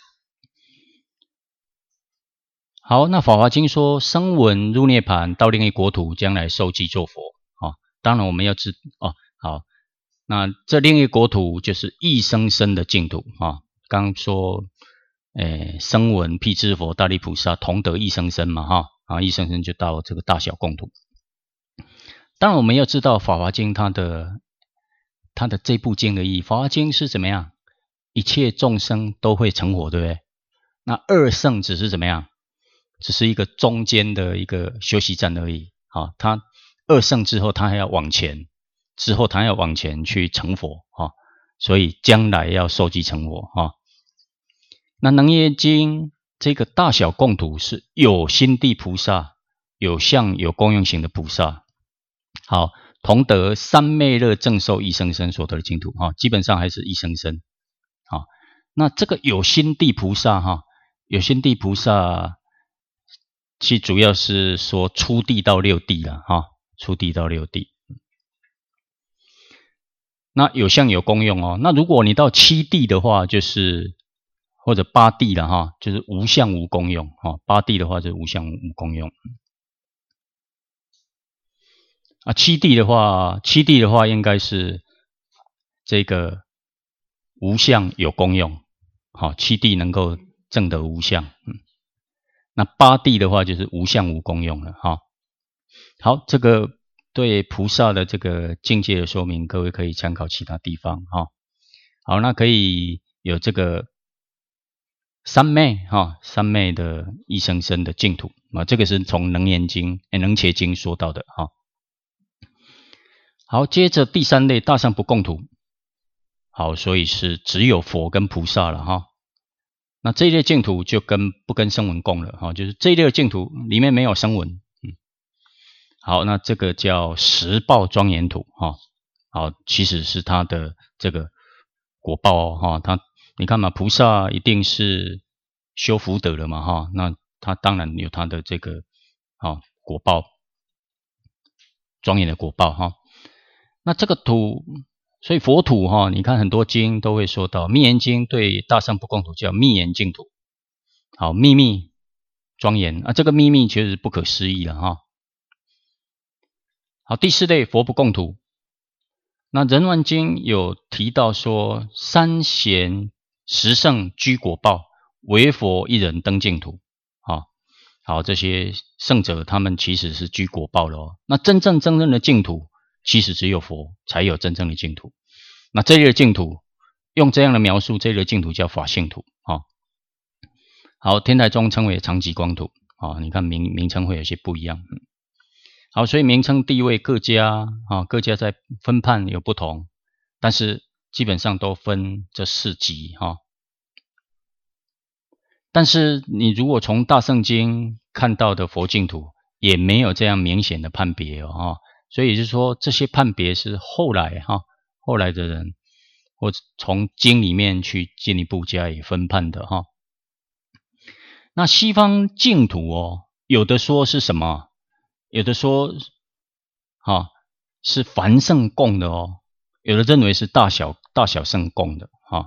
好，那《法华经》说，声闻入涅槃，到另一国土，将来受记作佛。哦，当然我们要知哦，好，那这另一国土就是一生生的净土啊。刚说，诶，声闻、辟支佛、大力菩萨同得一生生嘛哈，啊，一生生就到这个大小共土。当然我们要知道《法华经》它的它的这部经的意义，《法华经》是怎么样？一切众生都会成佛，对不对？那二圣只是怎么样？只是一个中间的一个休息站而已。啊，他二圣之后，他还要往前，之后他要往前去成佛啊，所以将来要受记成佛啊。那能业经这个大小共土是有心地菩萨，有相有功用型的菩萨。好，同得三昧乐正受一生生所得的净土哈，基本上还是一生生。好，那这个有心地菩萨哈，有心地菩萨其主要是说初地到六地了哈，初地到六地。那有相有功用哦。那如果你到七地的话，就是或者八地了哈，就是无相无功用哈。八地的话就是无相无功用。啊，七地的话，七地的话应该是这个无相有功用，好，七地能够证得无相，嗯，那八地的话就是无相无功用了，哈。好，这个对菩萨的这个境界的说明，各位可以参考其他地方，哈。好，那可以有这个三昧，哈，三昧的一生生的净土啊，这个是从能言经、能伽经说到的，哈。好，接着第三类大乘不共土。好，所以是只有佛跟菩萨了哈。那这一类净土就跟不跟声闻共了哈，就是这一类的净土里面没有声闻。嗯，好，那这个叫十报庄严土哈。好，其实是它的这个果报哦哈。它你看嘛，菩萨一定是修福德了嘛哈，那它当然有它的这个啊果报，庄严的果报哈。那这个土，所以佛土哈，你看很多经都会说到，密严经对大乘不共土叫密严净土。好，秘密庄严啊，这个秘密其实不可思议了哈。好，第四类佛不共土。那人王经有提到说，三贤十圣居果报，唯佛一人登净土。好，好，这些圣者他们其实是居果报了哦。那真正真正的净土，其实只有佛才有真正的净土。那这类的净土，用这样的描述，这类的净土叫法性土。哦、好，天台宗称为常寂光土。哦、你看名名称会有些不一样。嗯、好，所以名称地位各家啊，各家在分判有不同，但是基本上都分这四级哈。但是你如果从大乘经看到的佛净土，也没有这样明显的判别哦。所以也就是说，这些判别是后来哈，后来的人或从经里面去进一步加以分判的哈。那西方净土哦，有的说是什么？有的说哈是凡圣共的哦，有的认为是大小大小圣共的哈。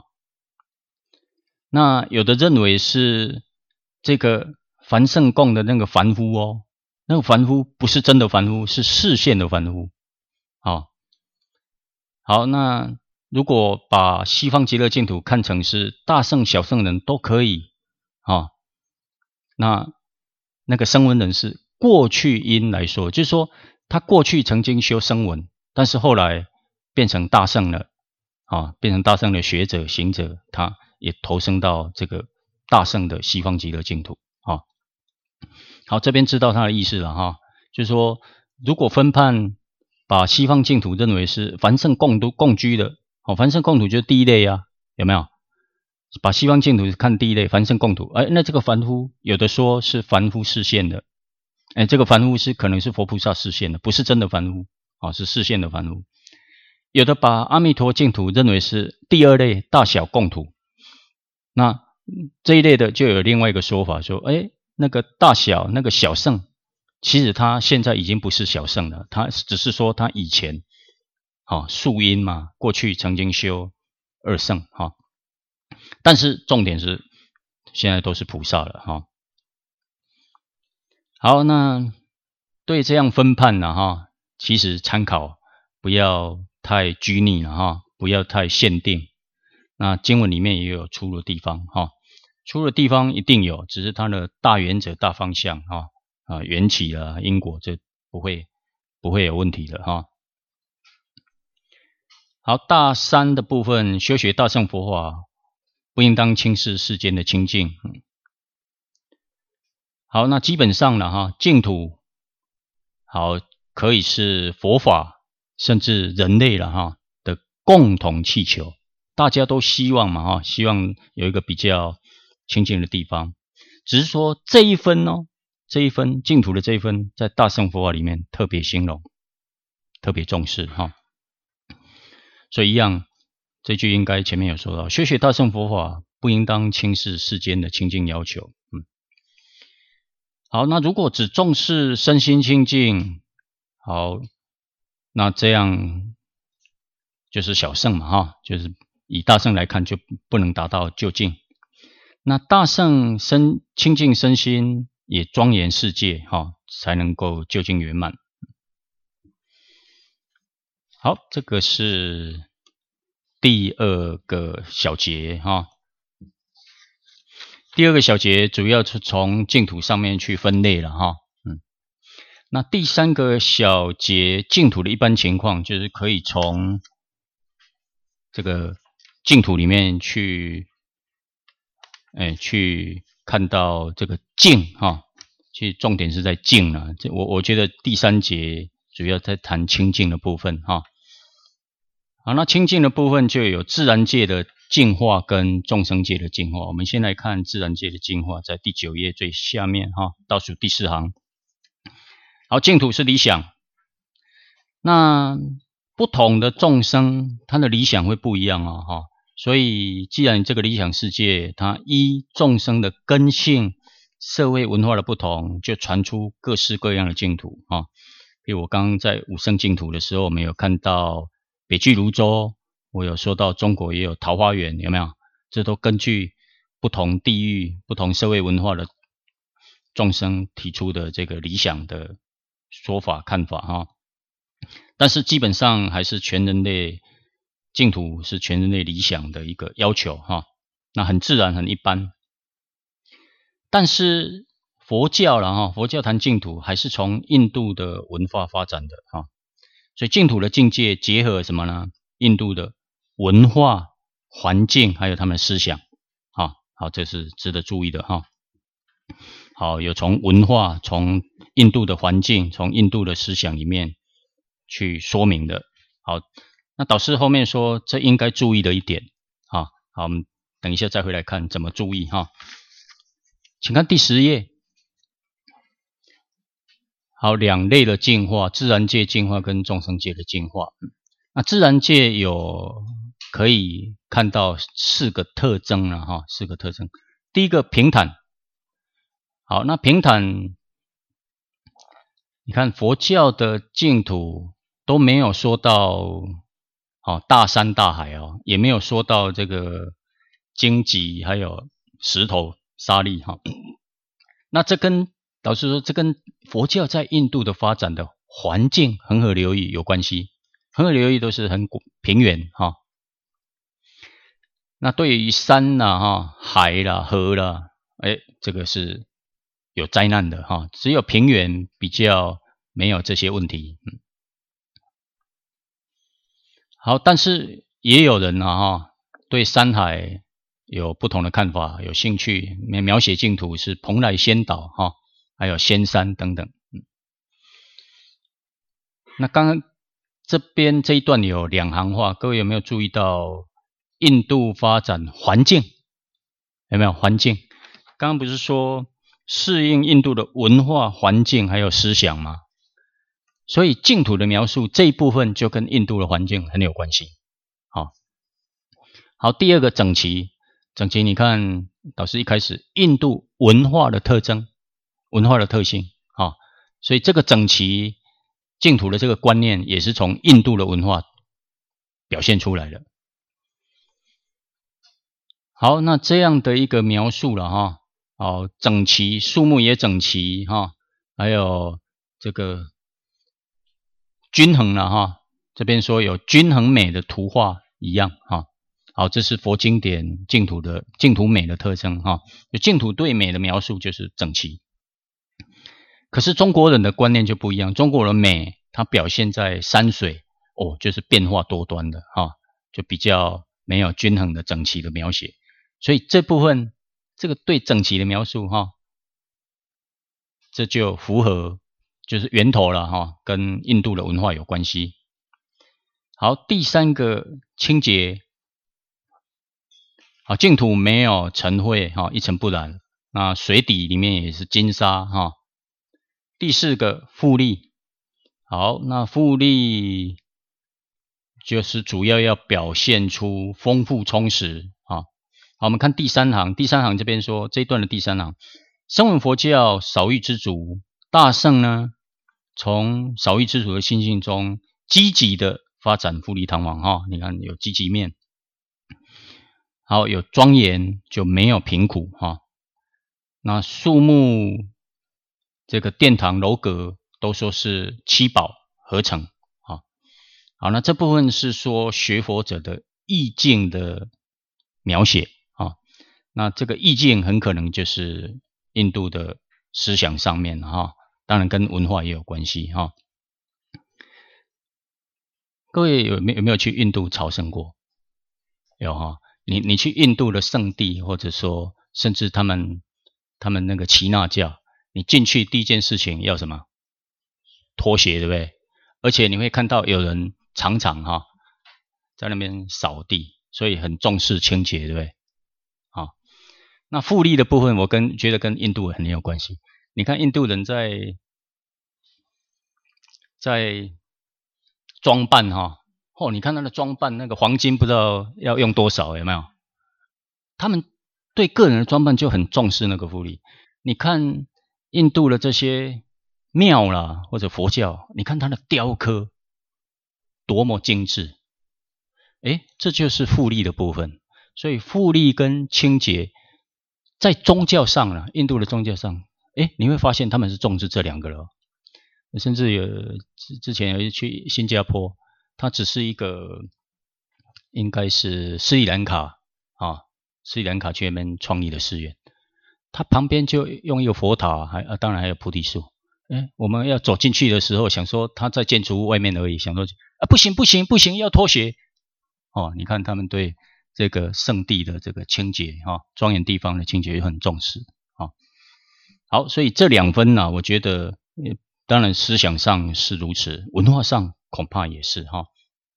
那有的认为是这个凡圣共的那个凡夫哦。那个凡夫不是真的凡夫，是视线的凡夫。好，好，那如果把西方极乐净土看成是大圣小圣人都可以啊， 那那个声闻人是过去因来说，就是说他过去曾经修声闻，但是后来变成大圣了，啊，变成大圣的学者行者，他也投生到这个大圣的西方极乐净土，啊，好，这边知道他的意思了哈，就是说如果分判把西方净土认为是凡圣共都共居的，哦，凡圣共土就是第一类啊，有没有？把西方净土看第一类，凡圣共土，哎，那这个凡夫有的说是凡夫示现的，哎，这个凡夫是可能是佛菩萨示现的，不是真的凡夫，啊，是示现的凡夫。有的把阿弥陀净土认为是第二类大小共土，那这一类的就有另外一个说法说，哎，那个大小那个小圣，其实他现在已经不是小圣了，他只是说他以前，啊，宿因嘛，过去曾经修二圣，哈。但是重点是，现在都是菩萨了哈。好，那对这样分判呢哈，其实参考不要太拘泥了哈，不要太限定。那经文里面也有出入的地方哈，出入的地方一定有，只是它的大原则、大方向哈啊缘起啊因果，这不会不会有问题的哈。好，大三的部分，修学大乘佛法，不应当轻视世间的清净。好，那基本上了哈，净土好可以是佛法，甚至人类了哈的共同祈求，大家都希望嘛哈，希望有一个比较清净的地方。只是说这一分哦，这一分净土的这一分，在大乘佛法里面特别兴隆，特别重视哈。所以一样。这句应该前面有说到，学学大乘佛法不应当轻视世间的清净要求。嗯，好，那如果只重视身心清净，好，那这样就是小乘嘛，哈，就是以大乘来看就不能达到究竟。那大乘身清净身心也庄严世界，哈，才能够究竟圆满。好，这个是第二个小节哈，第二个小节主要是从净土上面去分类了哈，嗯，那第三个小节净土的一般情况，就是可以从这个净土里面去，哎，去看到这个净哈，其实重点是在净了。这我我觉得第三节主要在谈清净的部分哈。好，那清净的部分就有自然界的净化跟众生界的净化。我们先来看自然界的净化，在第九页最下面哈，倒数第四行。好，净土是理想，那不同的众生，他的理想会不一样啊哈。所以，既然这个理想世界，它依众生的根性、社会文化的不同，就传出各式各样的净土啊。比如我刚刚在五圣净土的时候，我们有看到北俱泸州，我有说到中国也有桃花源，有没有？这都根据不同地域、不同社会文化的众生提出的这个理想的说法、看法哈。但是基本上还是全人类净土是全人类理想的一个要求哈。那很自然、很一般。但是佛教啦哈，佛教谈净土还是从印度的文化发展的哈。所以净土的境界结合什么呢？印度的文化、环境，还有他们的思想。好，好，这是值得注意的哈。好，有从文化、从印度的环境、从印度的思想里面去说明的。好，那导师后面说这应该注意的一点。好，好，我们等一下再回来看怎么注意哈。请看第十页。好，两类的净化，自然界净化跟众生界的净化。那自然界有可以看到四个特征了哈，四个特征。第一个平坦。好，那平坦，你看佛教的净土都没有说到好大山大海哦，也没有说到这个荆棘还有石头沙砾哈。那这跟导师说，这跟佛教在印度的发展的环境恒河流域有关系。恒河流域都是很平原哈。那对于山啦、哈海啦、河啦，哎，这个是有灾难的哈，只有平原比较没有这些问题。嗯，好，但是也有人啊哈，对山海有不同的看法，有兴趣描写净土是蓬莱仙岛哈，还有仙山等等。嗯，那刚刚这边这一段有两行话，各位有没有注意到印度发展环境？有没有环境？刚刚不是说适应印度的文化环境还有思想吗？所以净土的描述这一部分就跟印度的环境很有关系。好，好，第二个整齐，整齐，你看导师一开始印度文化的特征，文化的特性，好，所以这个整齐净土的这个观念也是从印度的文化表现出来的。好，那这样的一个描述了哈，好，整齐，树木也整齐哈，还有这个均衡了哈，这边说有均衡美的图画一样哈。好，这是佛经典净土的净土美的特征哈。净土对美的描述就是整齐。可是中国人的观念就不一样，中国人美它表现在山水哦，就是变化多端的哈，就比较没有均衡的整齐的描写。所以这部分这个对整齐的描述哈，这就符合就是源头了哈，跟印度的文化有关系。好，第三个清洁，好，净土没有尘秽哈，一尘不染。那水底里面也是金沙哈。第四个富丽，好，那富丽就是主要要表现出丰富充实啊。好，我们看第三行，第三行这边说这一段的第三行，声闻佛教少欲知足，大乘呢从少欲知足的心性中积极的发展富丽堂皇哈，你看有积极面，好，有庄严就没有贫苦哈。那树木这个殿堂楼阁都说是七宝合成啊。好，那这部分是说学佛者的意境的描写啊。那这个意境很可能就是印度的思想上面哈，当然跟文化也有关系哈。各位有没有有没有去印度朝圣过？有哈，你你去印度的圣地，或者说甚至他们他们那个耆那教，你进去第一件事情要什么？脱鞋，对不对？而且你会看到有人常常哈在那边扫地，所以很重视清洁，对不对？好，那富丽的部分，我跟觉得跟印度很有关系。你看印度人在在装扮哈，哦，你看他的装扮，那个黄金不知道要用多少，有没有？他们对个人的装扮就很重视那个富丽。你看印度的这些庙啦，或者佛教，你看它的雕刻多么精致，诶，这就是富丽的部分。所以富丽跟清洁在宗教上啦，印度的宗教上，诶，你会发现他们是重视这两个了。甚至有之之前有去新加坡，它只是一个应该是斯里兰卡啊，斯里兰卡去那边创立的寺院，它旁边就用一个佛塔，还啊当然还有菩提树。哎，我们要走进去的时候，想说它在建筑物外面而已，想说啊不行不行不行，要脱鞋哦。你看他们对这个圣地的这个清洁哈，庄严地方的清洁也很重视啊。好，所以这两分呢、啊，我觉得。当然思想上是如此，文化上恐怕也是哈。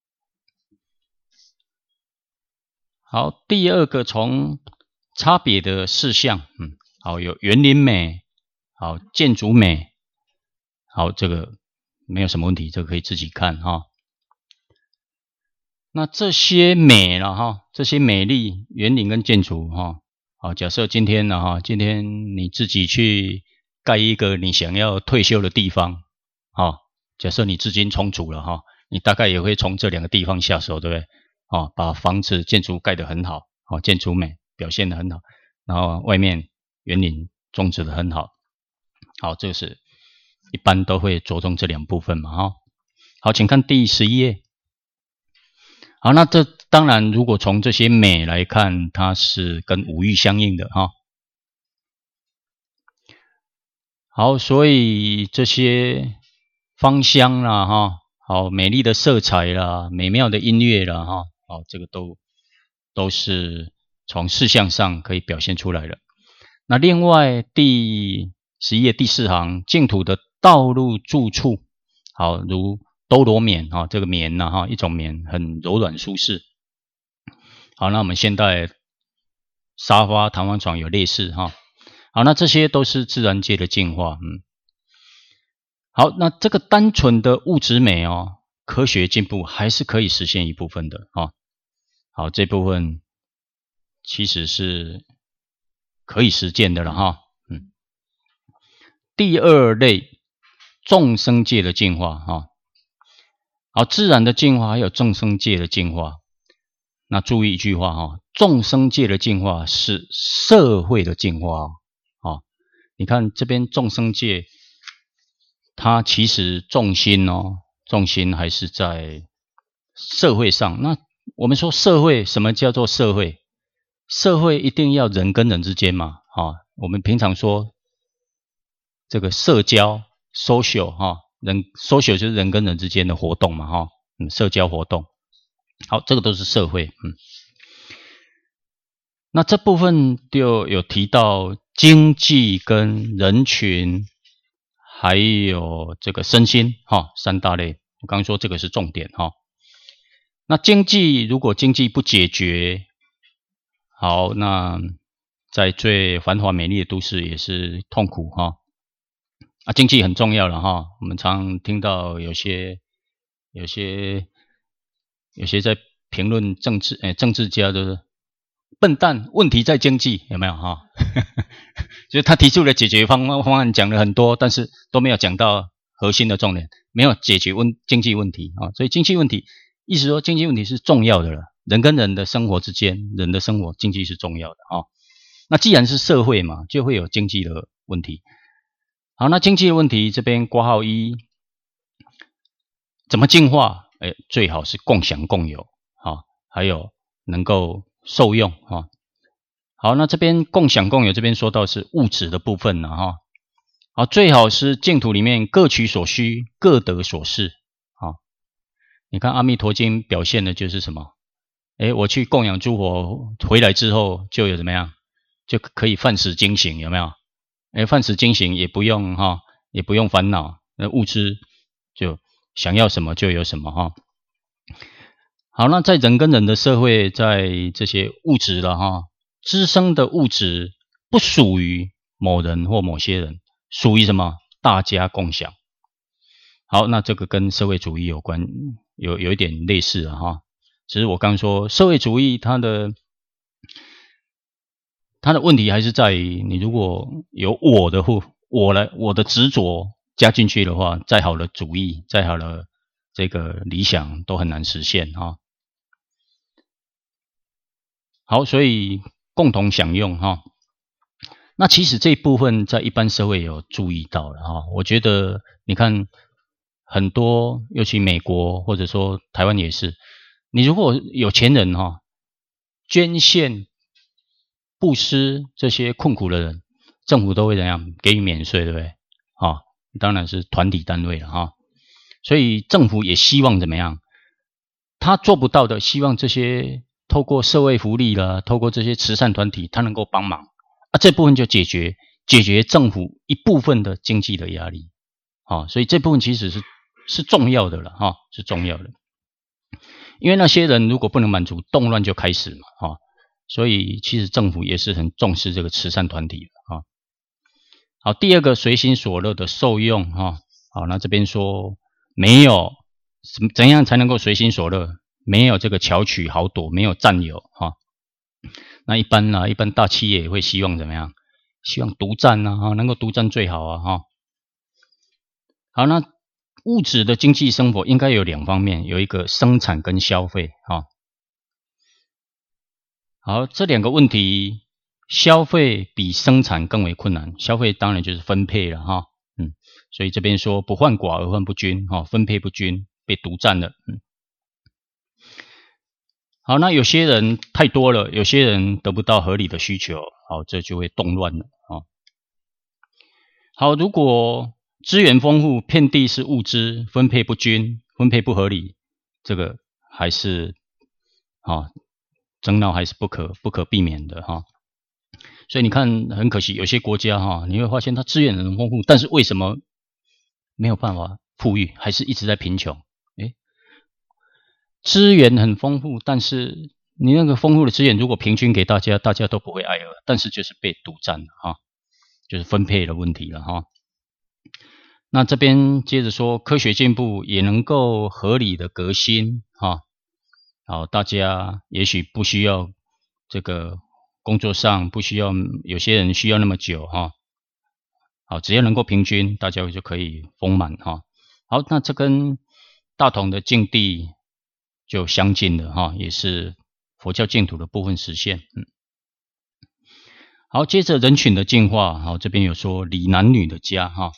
好，第二个从差别的事项，嗯，好，有园林美，好，建筑美，好，这个没有什么问题，这个可以自己看哈。那这些美了哈，这些美丽园林跟建筑哈，好，假设今天呢哈，今天你自己去盖一个你想要退休的地方，哦，假设你资金充足了哈，你大概也会从这两个地方下手，对不对？哦，把房子建筑盖得很好，哦，建筑美表现得很好，然后外面园林种植得很好，好，这个是一般都会着重这两部分嘛，哈。好，请看第十一页。好，那这当然，如果从这些美来看，它是跟五欲相应的哈。 好，所以这些芳香啦，哈，好美丽的色彩啦，美妙的音乐啦，哈，好，这个都都是从事项上可以表现出来的。那另外第十一页第四行，净土的道路住处，好，如兜罗棉哈，这个棉呐哈，一种棉很柔软舒适。好，那我们现代沙发、弹簧床有类似哈。好，那这些都是自然界的进化，嗯。好，那这个单纯的物质美哦，科学进步还是可以实现一部分的哈。好，这部分其实是可以实践的了哈，嗯。第二类，众生界的进化哈。好，自然的进化还有众生界的进化。那注意一句话哈，众生界的进化是社会的进化哦。哦，你看这边众生界，它其实重心哦，重心还是在社会上。那我们说社会，什么叫做社会？社会一定要人跟人之间嘛，哈、哦，我们平常说这个社交 social 哈、哦，人 social 就是人跟人之间的活动嘛，哈、哦，嗯，社交活动。好，这个都是社会，嗯。那这部分就有提到经济跟人群，还有这个身心哈，三大类。我刚刚说这个是重点哈。那经济如果经济不解决，好，那在最繁华美丽的都市也是痛苦哈。啊，经济很重要了哈。我们常听到有些有些有些在评论政治，诶，政治家的笨蛋，问题在经济，有没有哈？就是他提出的解决方案方案讲了很多，但是都没有讲到核心的重点，没有解决问经济问题啊。所以经济问题，意思说经济问题是重要的了，人跟人的生活之间，人的生活经济是重要的啊。那既然是社会嘛，就会有经济的问题。好，那经济的问题这边括号一，怎么进化？哎，最好是共享共有，好，还有能够受用哈。好，那这边共享共有这边说到是物质的部分了哈。好，最好是净土里面各取所需，各得所适。好，你看阿弥陀经表现的就是什么？哎，我去供养诸佛回来之后，就有怎么样？就可以饭食精行，有没有？哎，饭食精行也不用哈，也不用烦恼，那物资就想要什么就有什么哈。好，那在人跟人的社会，在这些物质了哈，滋生的物质不属于某人或某些人，属于什么？大家共享。好，那这个跟社会主义有关，有有一点类似了哈。只是我刚说社会主义它的它的问题还是在于，你如果有我的户，我来我的执着加进去的话，再好的主义，再好的这个理想都很难实现哈。好，所以共同享用哈。那其实这一部分在一般社会有注意到了哈。我觉得你看很多，尤其美国或者说台湾也是，你如果有钱人哈，捐献布施这些困苦的人，政府都会怎样给予免税，对不对？啊，当然是团体单位了哈。所以政府也希望怎么样？他做不到的，希望这些透过社会福利啦，透过这些慈善团体，他能够帮忙啊，这部分就解决解决政府一部分的经济的压力啊。所以这部分其实是是重要的了哈，是重要的。因为那些人如果不能满足，动乱就开始嘛哈。所以其实政府也是很重视这个慈善团体的啊。好，第二个随心所乐的受用哈。好，那这边说没有怎样才能够随心所乐？没有这个巧取豪夺，没有占有哈。那一般呢、啊，一般大企业也会希望怎么样？希望独占啊，哈，能够独占最好啊，哈。好，那物质的经济生活应该有两方面，有一个生产跟消费哈。好，这两个问题，消费比生产更为困难。消费当然就是分配了哈，嗯，所以这边说不患寡而患不均哈，分配不均，被独占了，嗯。好，那有些人太多了，有些人得不到合理的需求，好，这就会动乱了啊。 好，如果资源丰富，遍地是物资，分配不均，分配不合理，这个还是啊争闹还是不可不可避免的哈。所以你看，很可惜，有些国家哈，你会发现它资源很丰富，但是为什么没有办法富裕，还是一直在贫穷？诶，资源很丰富，但是你那个丰富的资源如果平均给大家，大家都不会挨饿，但是就是被独占了哈，就是分配的问题了哈。那这边接着说，科学进步也能够合理的革新哈。好，大家也许不需要这个工作上不需要，有些人需要那么久哈。好，只要能够平均，大家就可以丰满哈。好，那这跟大同的境地就相近了哈，也是佛教净土的部分实现。嗯，好，接着人群的进化，好，这边有说理男女的家哈。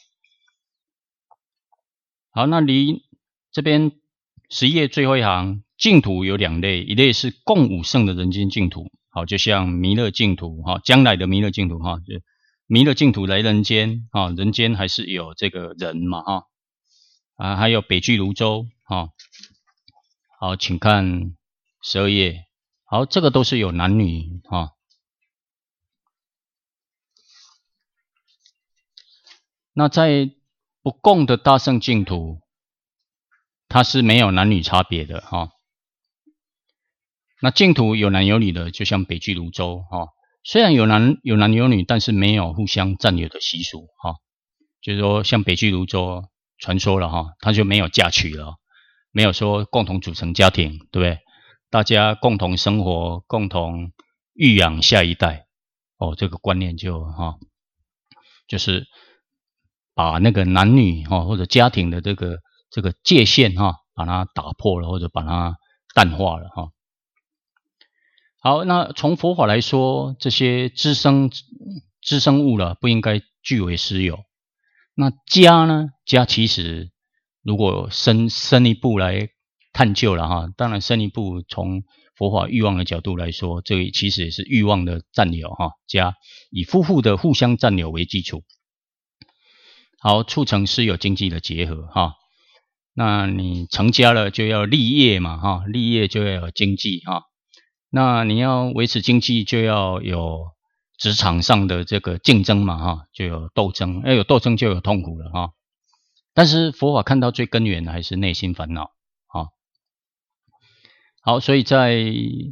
好，那离这边十页最后一行，净土有两类，一类是共五圣的人间净土，好，就像弥勒净土哈，将来的弥勒净土哈，就弥勒净土来人间啊，人间还是有这个人嘛哈啊，还有北俱泸州哈。好，请看十二页，好，这个都是有男女哈。那在不共的大乘净土，它是没有男女差别的哈。那净土有男有女的，就像北俱泸州哈，虽然有男有男有女，但是没有互相占有的习俗哈。就是说，像北俱泸州传说了哈，它就没有嫁娶了，没有说共同组成家庭，对不对？大家共同生活，共同育养下一代，哦，这个观念就哈，就是把那个男女哈或者家庭的这个这个界限哈，把它打破了，或者把它淡化了哈。好，那从佛法来说，这些知生知生物了，不应该据为私有。那家呢？家其实如果深深一步来探究了哈，当然深一步从佛法欲望的角度来说，这个其实也是欲望的占有哈。家以夫妇的互相占有为基础，好促成私有经济的结合哈。那你成家了就要立业嘛哈，立业就要有经济哈。那你要维持经济，就要有职场上的这个竞争嘛哈，就有斗争，要有斗争就有痛苦了哈。但是佛法看到最根源的还是内心烦恼啊。好，所以在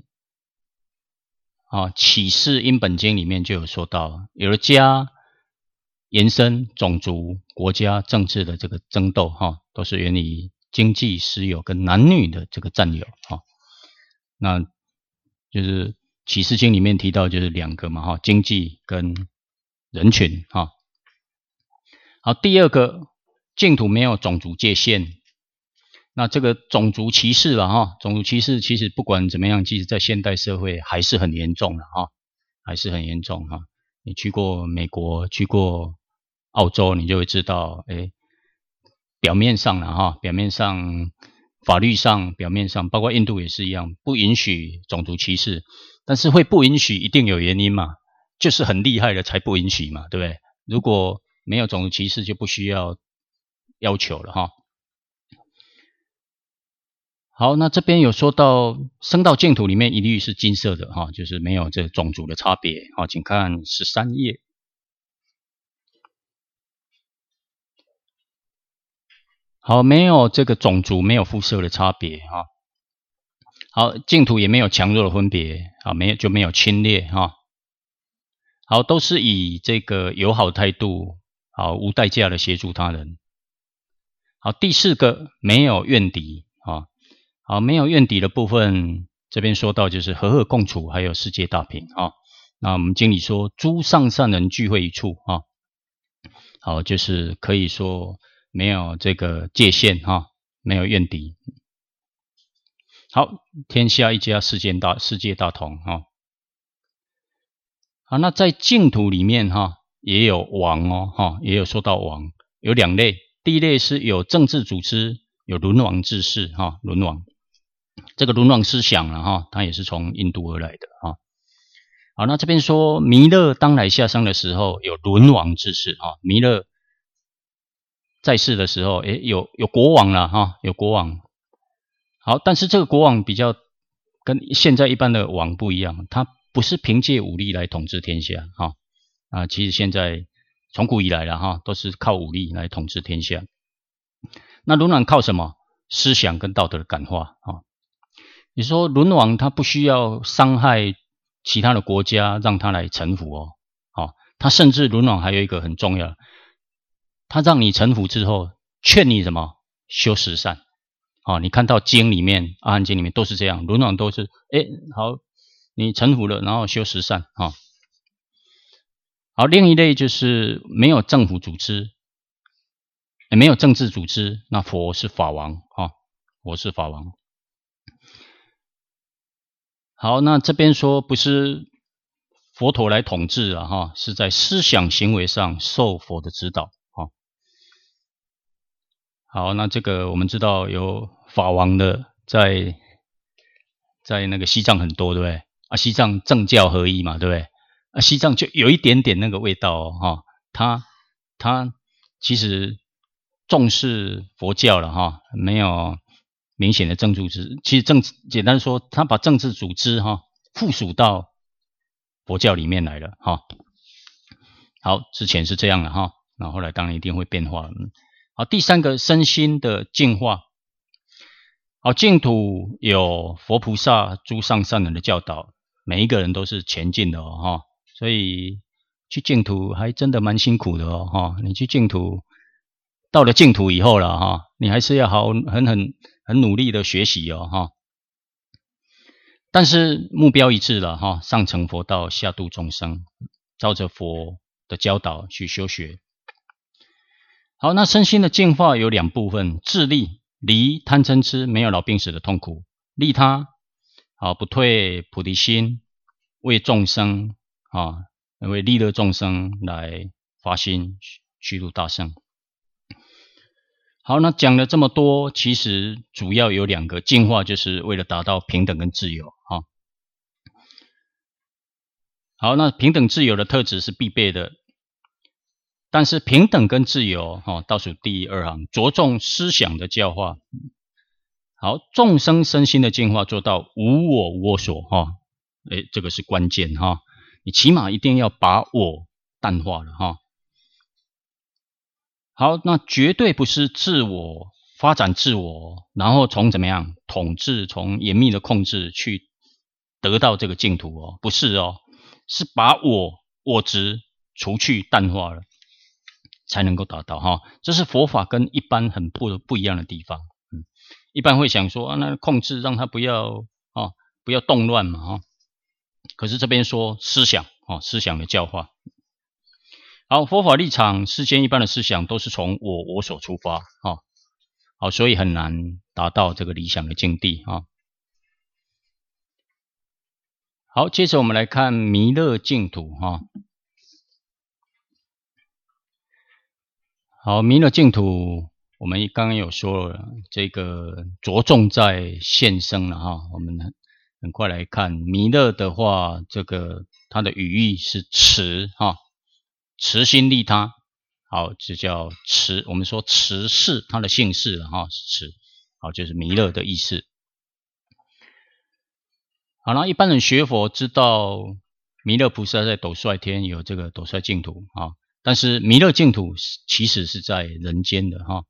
啊启示因本经里面就有说到，有了家，延伸种族、国家、政治的这个争斗哈，都是源于经济、私有跟男女的这个占有哈。那就是启示经里面提到就是两个嘛哈，经济跟人群哈。好，第二个净土没有种族界限，那这个种族歧视了哈，种族歧视其实不管怎么样，其实在现代社会还是很严重的哈，还是很严重哈。你去过美国，去过澳洲，你就会知道，哎，表面上了哈，表面上。法律上表面上包括印度也是一样，不允许种族歧视，但是会不允许一定有原因嘛，就是很厉害的才不允许嘛，对不对？如果没有种族歧视就不需要要求了哈。好，那这边有说到生道净土里面一律是金色的哈，就是没有这种族的差别。好，请看十三页。好，没有这个种族，没有肤色的差别哈。好，净土也没有强弱的分别，啊，没有就没有侵略哈。好，都是以这个友好态度，好无代价的协助他人。好，第四个没有怨敌啊。好，没有怨敌的部分，这边说到就是和和共处，还有世界大平啊。那我们经里说，诸上善人聚会一处啊。好，就是可以说。没有这个界限哈，没有怨敌。好，天下一家，世界大世界大同哈。好，那在净土里面哈，也有王哦哈，也有说到王，有两类。第一类是有政治组织，有轮王治世哈，轮王。这个轮王思想了哈，它也是从印度而来的哈。好，那这边说弥勒当来下生的时候，有轮王治世哈，弥勒。 在世的时候，诶，有有国王了哈，有国王。好，但是这个国王比较跟现在一般的王不一样，他不是凭借武力来统治天下哈啊，其实现在从古以来了哈，都是靠武力来统治天下。那伦王靠什么？思想跟道德的感化啊。你说伦王他不需要伤害其他的国家让他来臣服哦，哦，他甚至伦王还有一个很重要，他让你臣服之后，劝你什么？修十善。哦，你看到经里面，阿含经里面都是这样，伦王都是，哎，好，你臣服了，然后修十善啊。好，另一类就是没有政府组织，没有政治组织，那佛是法王啊，佛是法王。好，那这边说不是佛陀来统治啊，哈，是在思想行为上受佛的指导啊。好，那这个我们知道有法王的在在那个西藏很多，对不对？啊，西藏政教合一嘛，对不对？啊，西藏就有一点点那个味道哦，哈，他他其实重视佛教了哈，没有明显的政治组织。其实政简单说，他把政治组织哈附属到佛教里面来了哈。好，之前是这样的哈，那后来当然一定会变化。好，第三个身心的净化。好，净土有佛菩萨、诸上善人的教导，每一个人都是前进的哦哈，所以去净土还真的蛮辛苦的哦哈。你去净土，到了净土以后了哈，你还是要好很很很努力的学习哦哈。但是目标一致了哈，上成佛道，下度众生，照着佛的教导去修学。好，那身心的净化有两部分：自利，离贪嗔痴，没有老病死的痛苦；利他，好，不退菩提心，为众生啊，为利乐众生来发心虚度大乘。好，那讲了这么多，其实主要有两个净化，就是为了达到平等跟自由啊。好，那平等自由的特质是必备的。但是平等跟自由，哦，倒数第二行，着重思想的教化。好，众生身心的净化，做到无我无我所，哈，诶，这个是关键哈。你起码一定要把我淡化了哈。好，那绝对不是自我发展自我，然后从怎么样统治，从严密的控制去得到这个净土哦，不是哦，是把我我执除去淡化了。才能够达到哈，这是佛法跟一般很不不一样的地方。嗯，一般会想说啊，那控制让他不要啊，不要动乱嘛哈。可是这边说思想啊，思想的教化。好，佛法立场，世间一般的思想都是从我我所出发啊，好，所以很难达到这个理想的境地啊。好，接着我们来看弥勒净土哈。好，弥勒净土，我们刚刚有说了，这个着重在现生了哈。我们很快来看弥勒的话，这个它的语义是慈哈，慈心利他。好，这叫慈，我们说慈氏，他的姓氏了哈，慈，好，就是弥勒的意思。好，那一般人学佛知道弥勒菩萨在斗率天有这个斗率净土啊。但是弥勒净土其实是在人间的哈。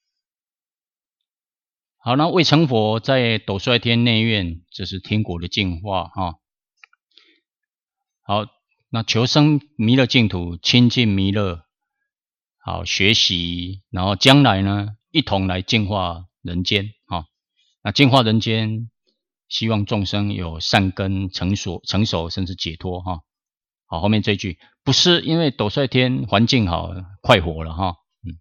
好，那未成佛在斗率天内院，这是天国的净化哈。好，那求生弥勒净土，亲近弥勒，好学习，然后将来呢一同来净化人间哈。那净化人间，希望众生有善根成熟，成熟甚至解脱哈。好，后面这句不是因为斗率天环境好快活了哈，嗯。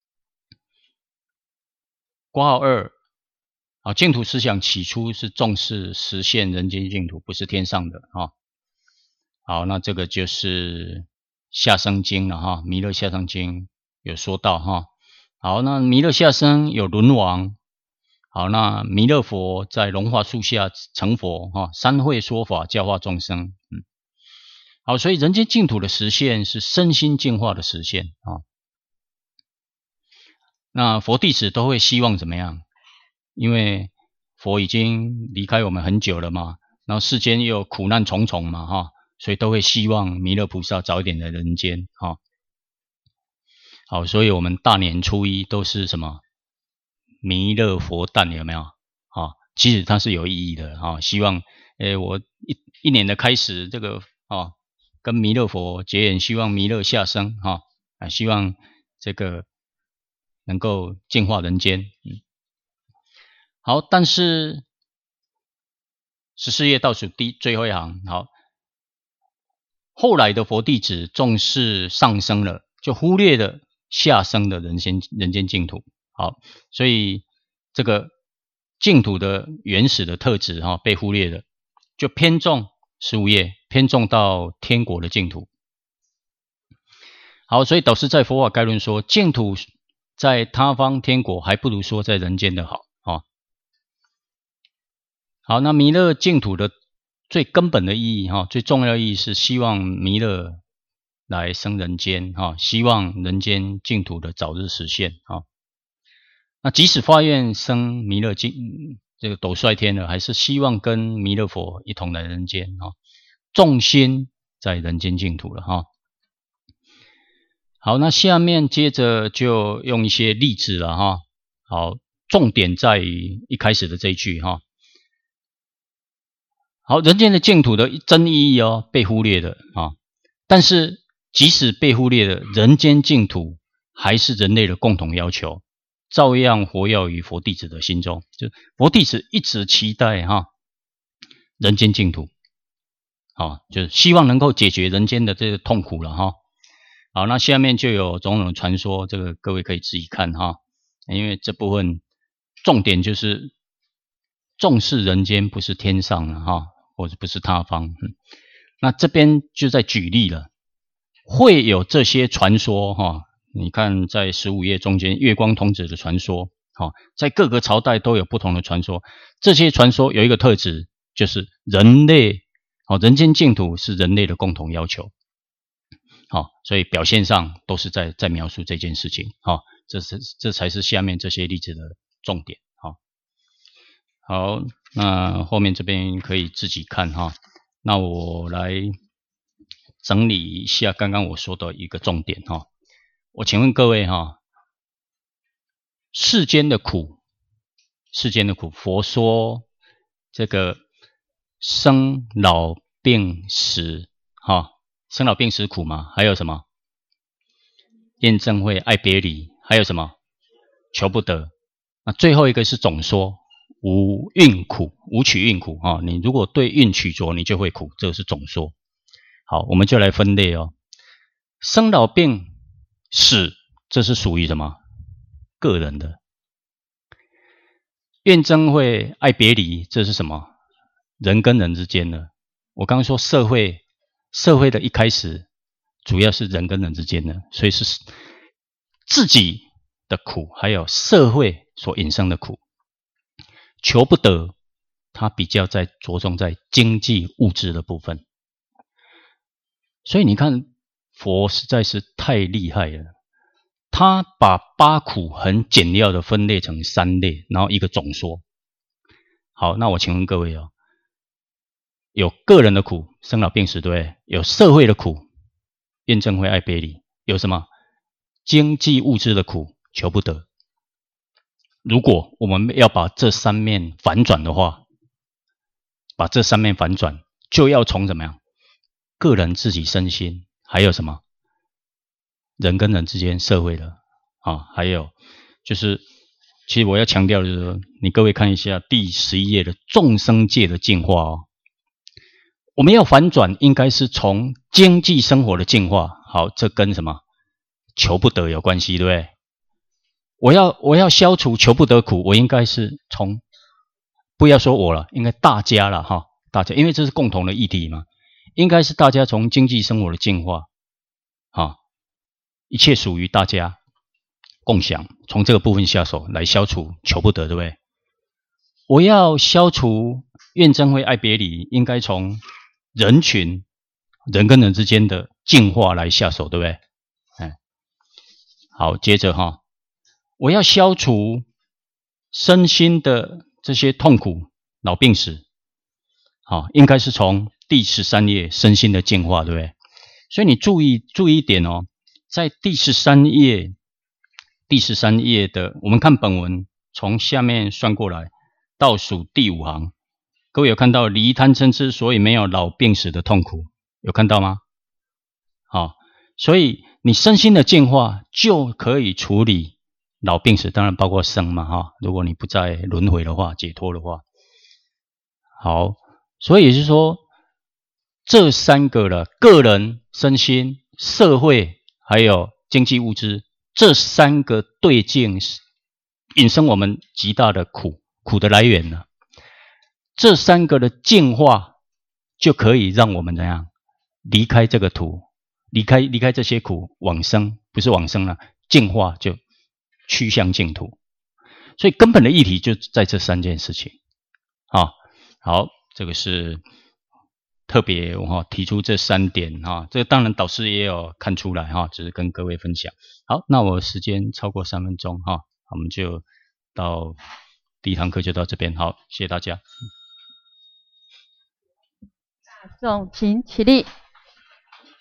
括号二，好，净土思想起初是重视实现人间净土，不是天上的哈。好，那这个就是下生经了哈，弥勒下生经有说到哈。好，那弥勒下生有轮王，好，那弥勒佛在龙华树下成佛哈，三会说法教化众生，嗯。好，所以人间净土的实现是身心净化的实现啊。 那佛弟子都会希望怎么样？因为佛已经离开我们很久了嘛，然后世间又苦难重重嘛，哈，所以都会希望弥勒菩萨早一点来人间，哈。好，所以我们大年初一都是什么？弥勒佛诞，有没有？啊，其实它是有意义的，哈，希望，诶，我一一年的开始，这个啊，跟弥勒佛结缘，希望弥勒下生，哈，啊，希望这个能够净化人间，嗯。好，但是十四页倒数第最后一行，好，后来的佛弟子重视上升了，就忽略了下生的人间人间净土。好，所以这个净土的原始的特质哈、哦、被忽略了，就偏重十五页偏重到天国的净土。好，所以导师在佛法概论说，净土在他方天国还不如说在人间的好。哦、好，那弥勒净土的最根本的意义哈、哦，最重要的意义是希望弥勒来生人间哈、哦，希望人间净土的早日实现啊。哦，那即使发愿生弥勒净这个斗率天了，还是希望跟弥勒佛一同来人间啊，重心在人间净土了哈。好，那下面接着就用一些例子了哈。好，重点在于一开始的这一句哈。好，人间的净土的真意义哦被忽略了啊，但是即使被忽略了，人间净土还是人类的共同要求。照样活跃于佛弟子的心中，就佛弟子一直期待哈人间净土，好，就是希望能够解决人间的这个痛苦了哈。好，那下面就有种种传说，这个各位可以自己看哈，因为这部分重点就是重视人间不是天上了哈，或者不是他方。嗯，那这边就在举例了，会有这些传说哈。你看，在十五页中间，月光童子的传说，好，在各个朝代都有不同的传说。这些传说有一个特质，就是人类，好，人间净土是人类的共同要求，好，所以表现上都是在在描述这件事情，好，这是这才是下面这些例子的重点，好，好，那后面这边可以自己看哈。那我来整理一下刚刚我说的一个重点哈。我请问各位哈，世间的苦，世间的苦，佛说这个生老病死，哈，生老病死苦嘛，还有什么？厌憎会、爱别离，还有什么？求不得。那最后一个是总说无蕴苦，无取蕴苦哈。你如果对蕴取着，你就会苦，这个是总说。好，我们就来分类哦，生老病死，这是属于什么？个人的。怨憎会、爱别离，这是什么？人跟人之间的。我刚刚说社会，社会的一开始主要是人跟人之间的，所以是自己的苦，还有社会所引生的苦。求不得，它比较在着重在经济物质的部分。所以你看，佛实在是太厉害了，他把八苦很简要的分类成三类，然后一个总说。好，那我请问各位哦，有个人的苦，生老病死，对不对？有社会的苦，怨憎会、爱别离，有什么？经济物质的苦，求不得。如果我们要把这三面反转的话，把这三面反转，就要从怎么样？个人自己身心，还有什么？人跟人之间，社会的啊，还有就是，其实我要强调的就是说，你各位看一下第十一页的众生界的进化哦。我们要反转，应该是从经济生活的进化。好，这跟什么？求不得有关系，对不对？我要我要消除求不得苦，我应该是从，不要说我了，应该大家了哈，大家，因为这是共同的议题嘛。应该是大家从经济生活的进化，啊，一切属于大家共享，从这个部分下手来消除求不得，对不对？我要消除怨憎会、爱别离，应该从人群、人跟人之间的进化来下手，对不对？哎，好，接着哈， 我要消除身心的这些痛苦、老病死，好，应该是从第十三页身心的净化，对不对？所以你注意注意一点哦，在第十三页，第十三页的，我们看本文从下面算过来，倒数第五行，各位有看到离贪嗔痴，所以没有老病死的痛苦，有看到吗？好，所以你身心的净化就可以处理老病死，当然包括生嘛，哈，如果你不再轮回的话，解脱的话，好，所以也就是说，这三个了，个人、身心、社会，还有经济物质，这三个对境引生我们极大的苦，苦的来源呢？这三个的净化，就可以让我们怎样离开这个土，离开离开这些苦，往生，不是往生了，净化就趋向净土。所以根本的议题就在这三件事情。啊，好，这个是特别哈、哦、提出这三点哈、哦，这当然导师也有看出来哈、哦，只是跟各位分享。好，那我时间超过三分钟哈、哦，我们就到第一堂课就到这边，好，谢谢大家。 大众请起立。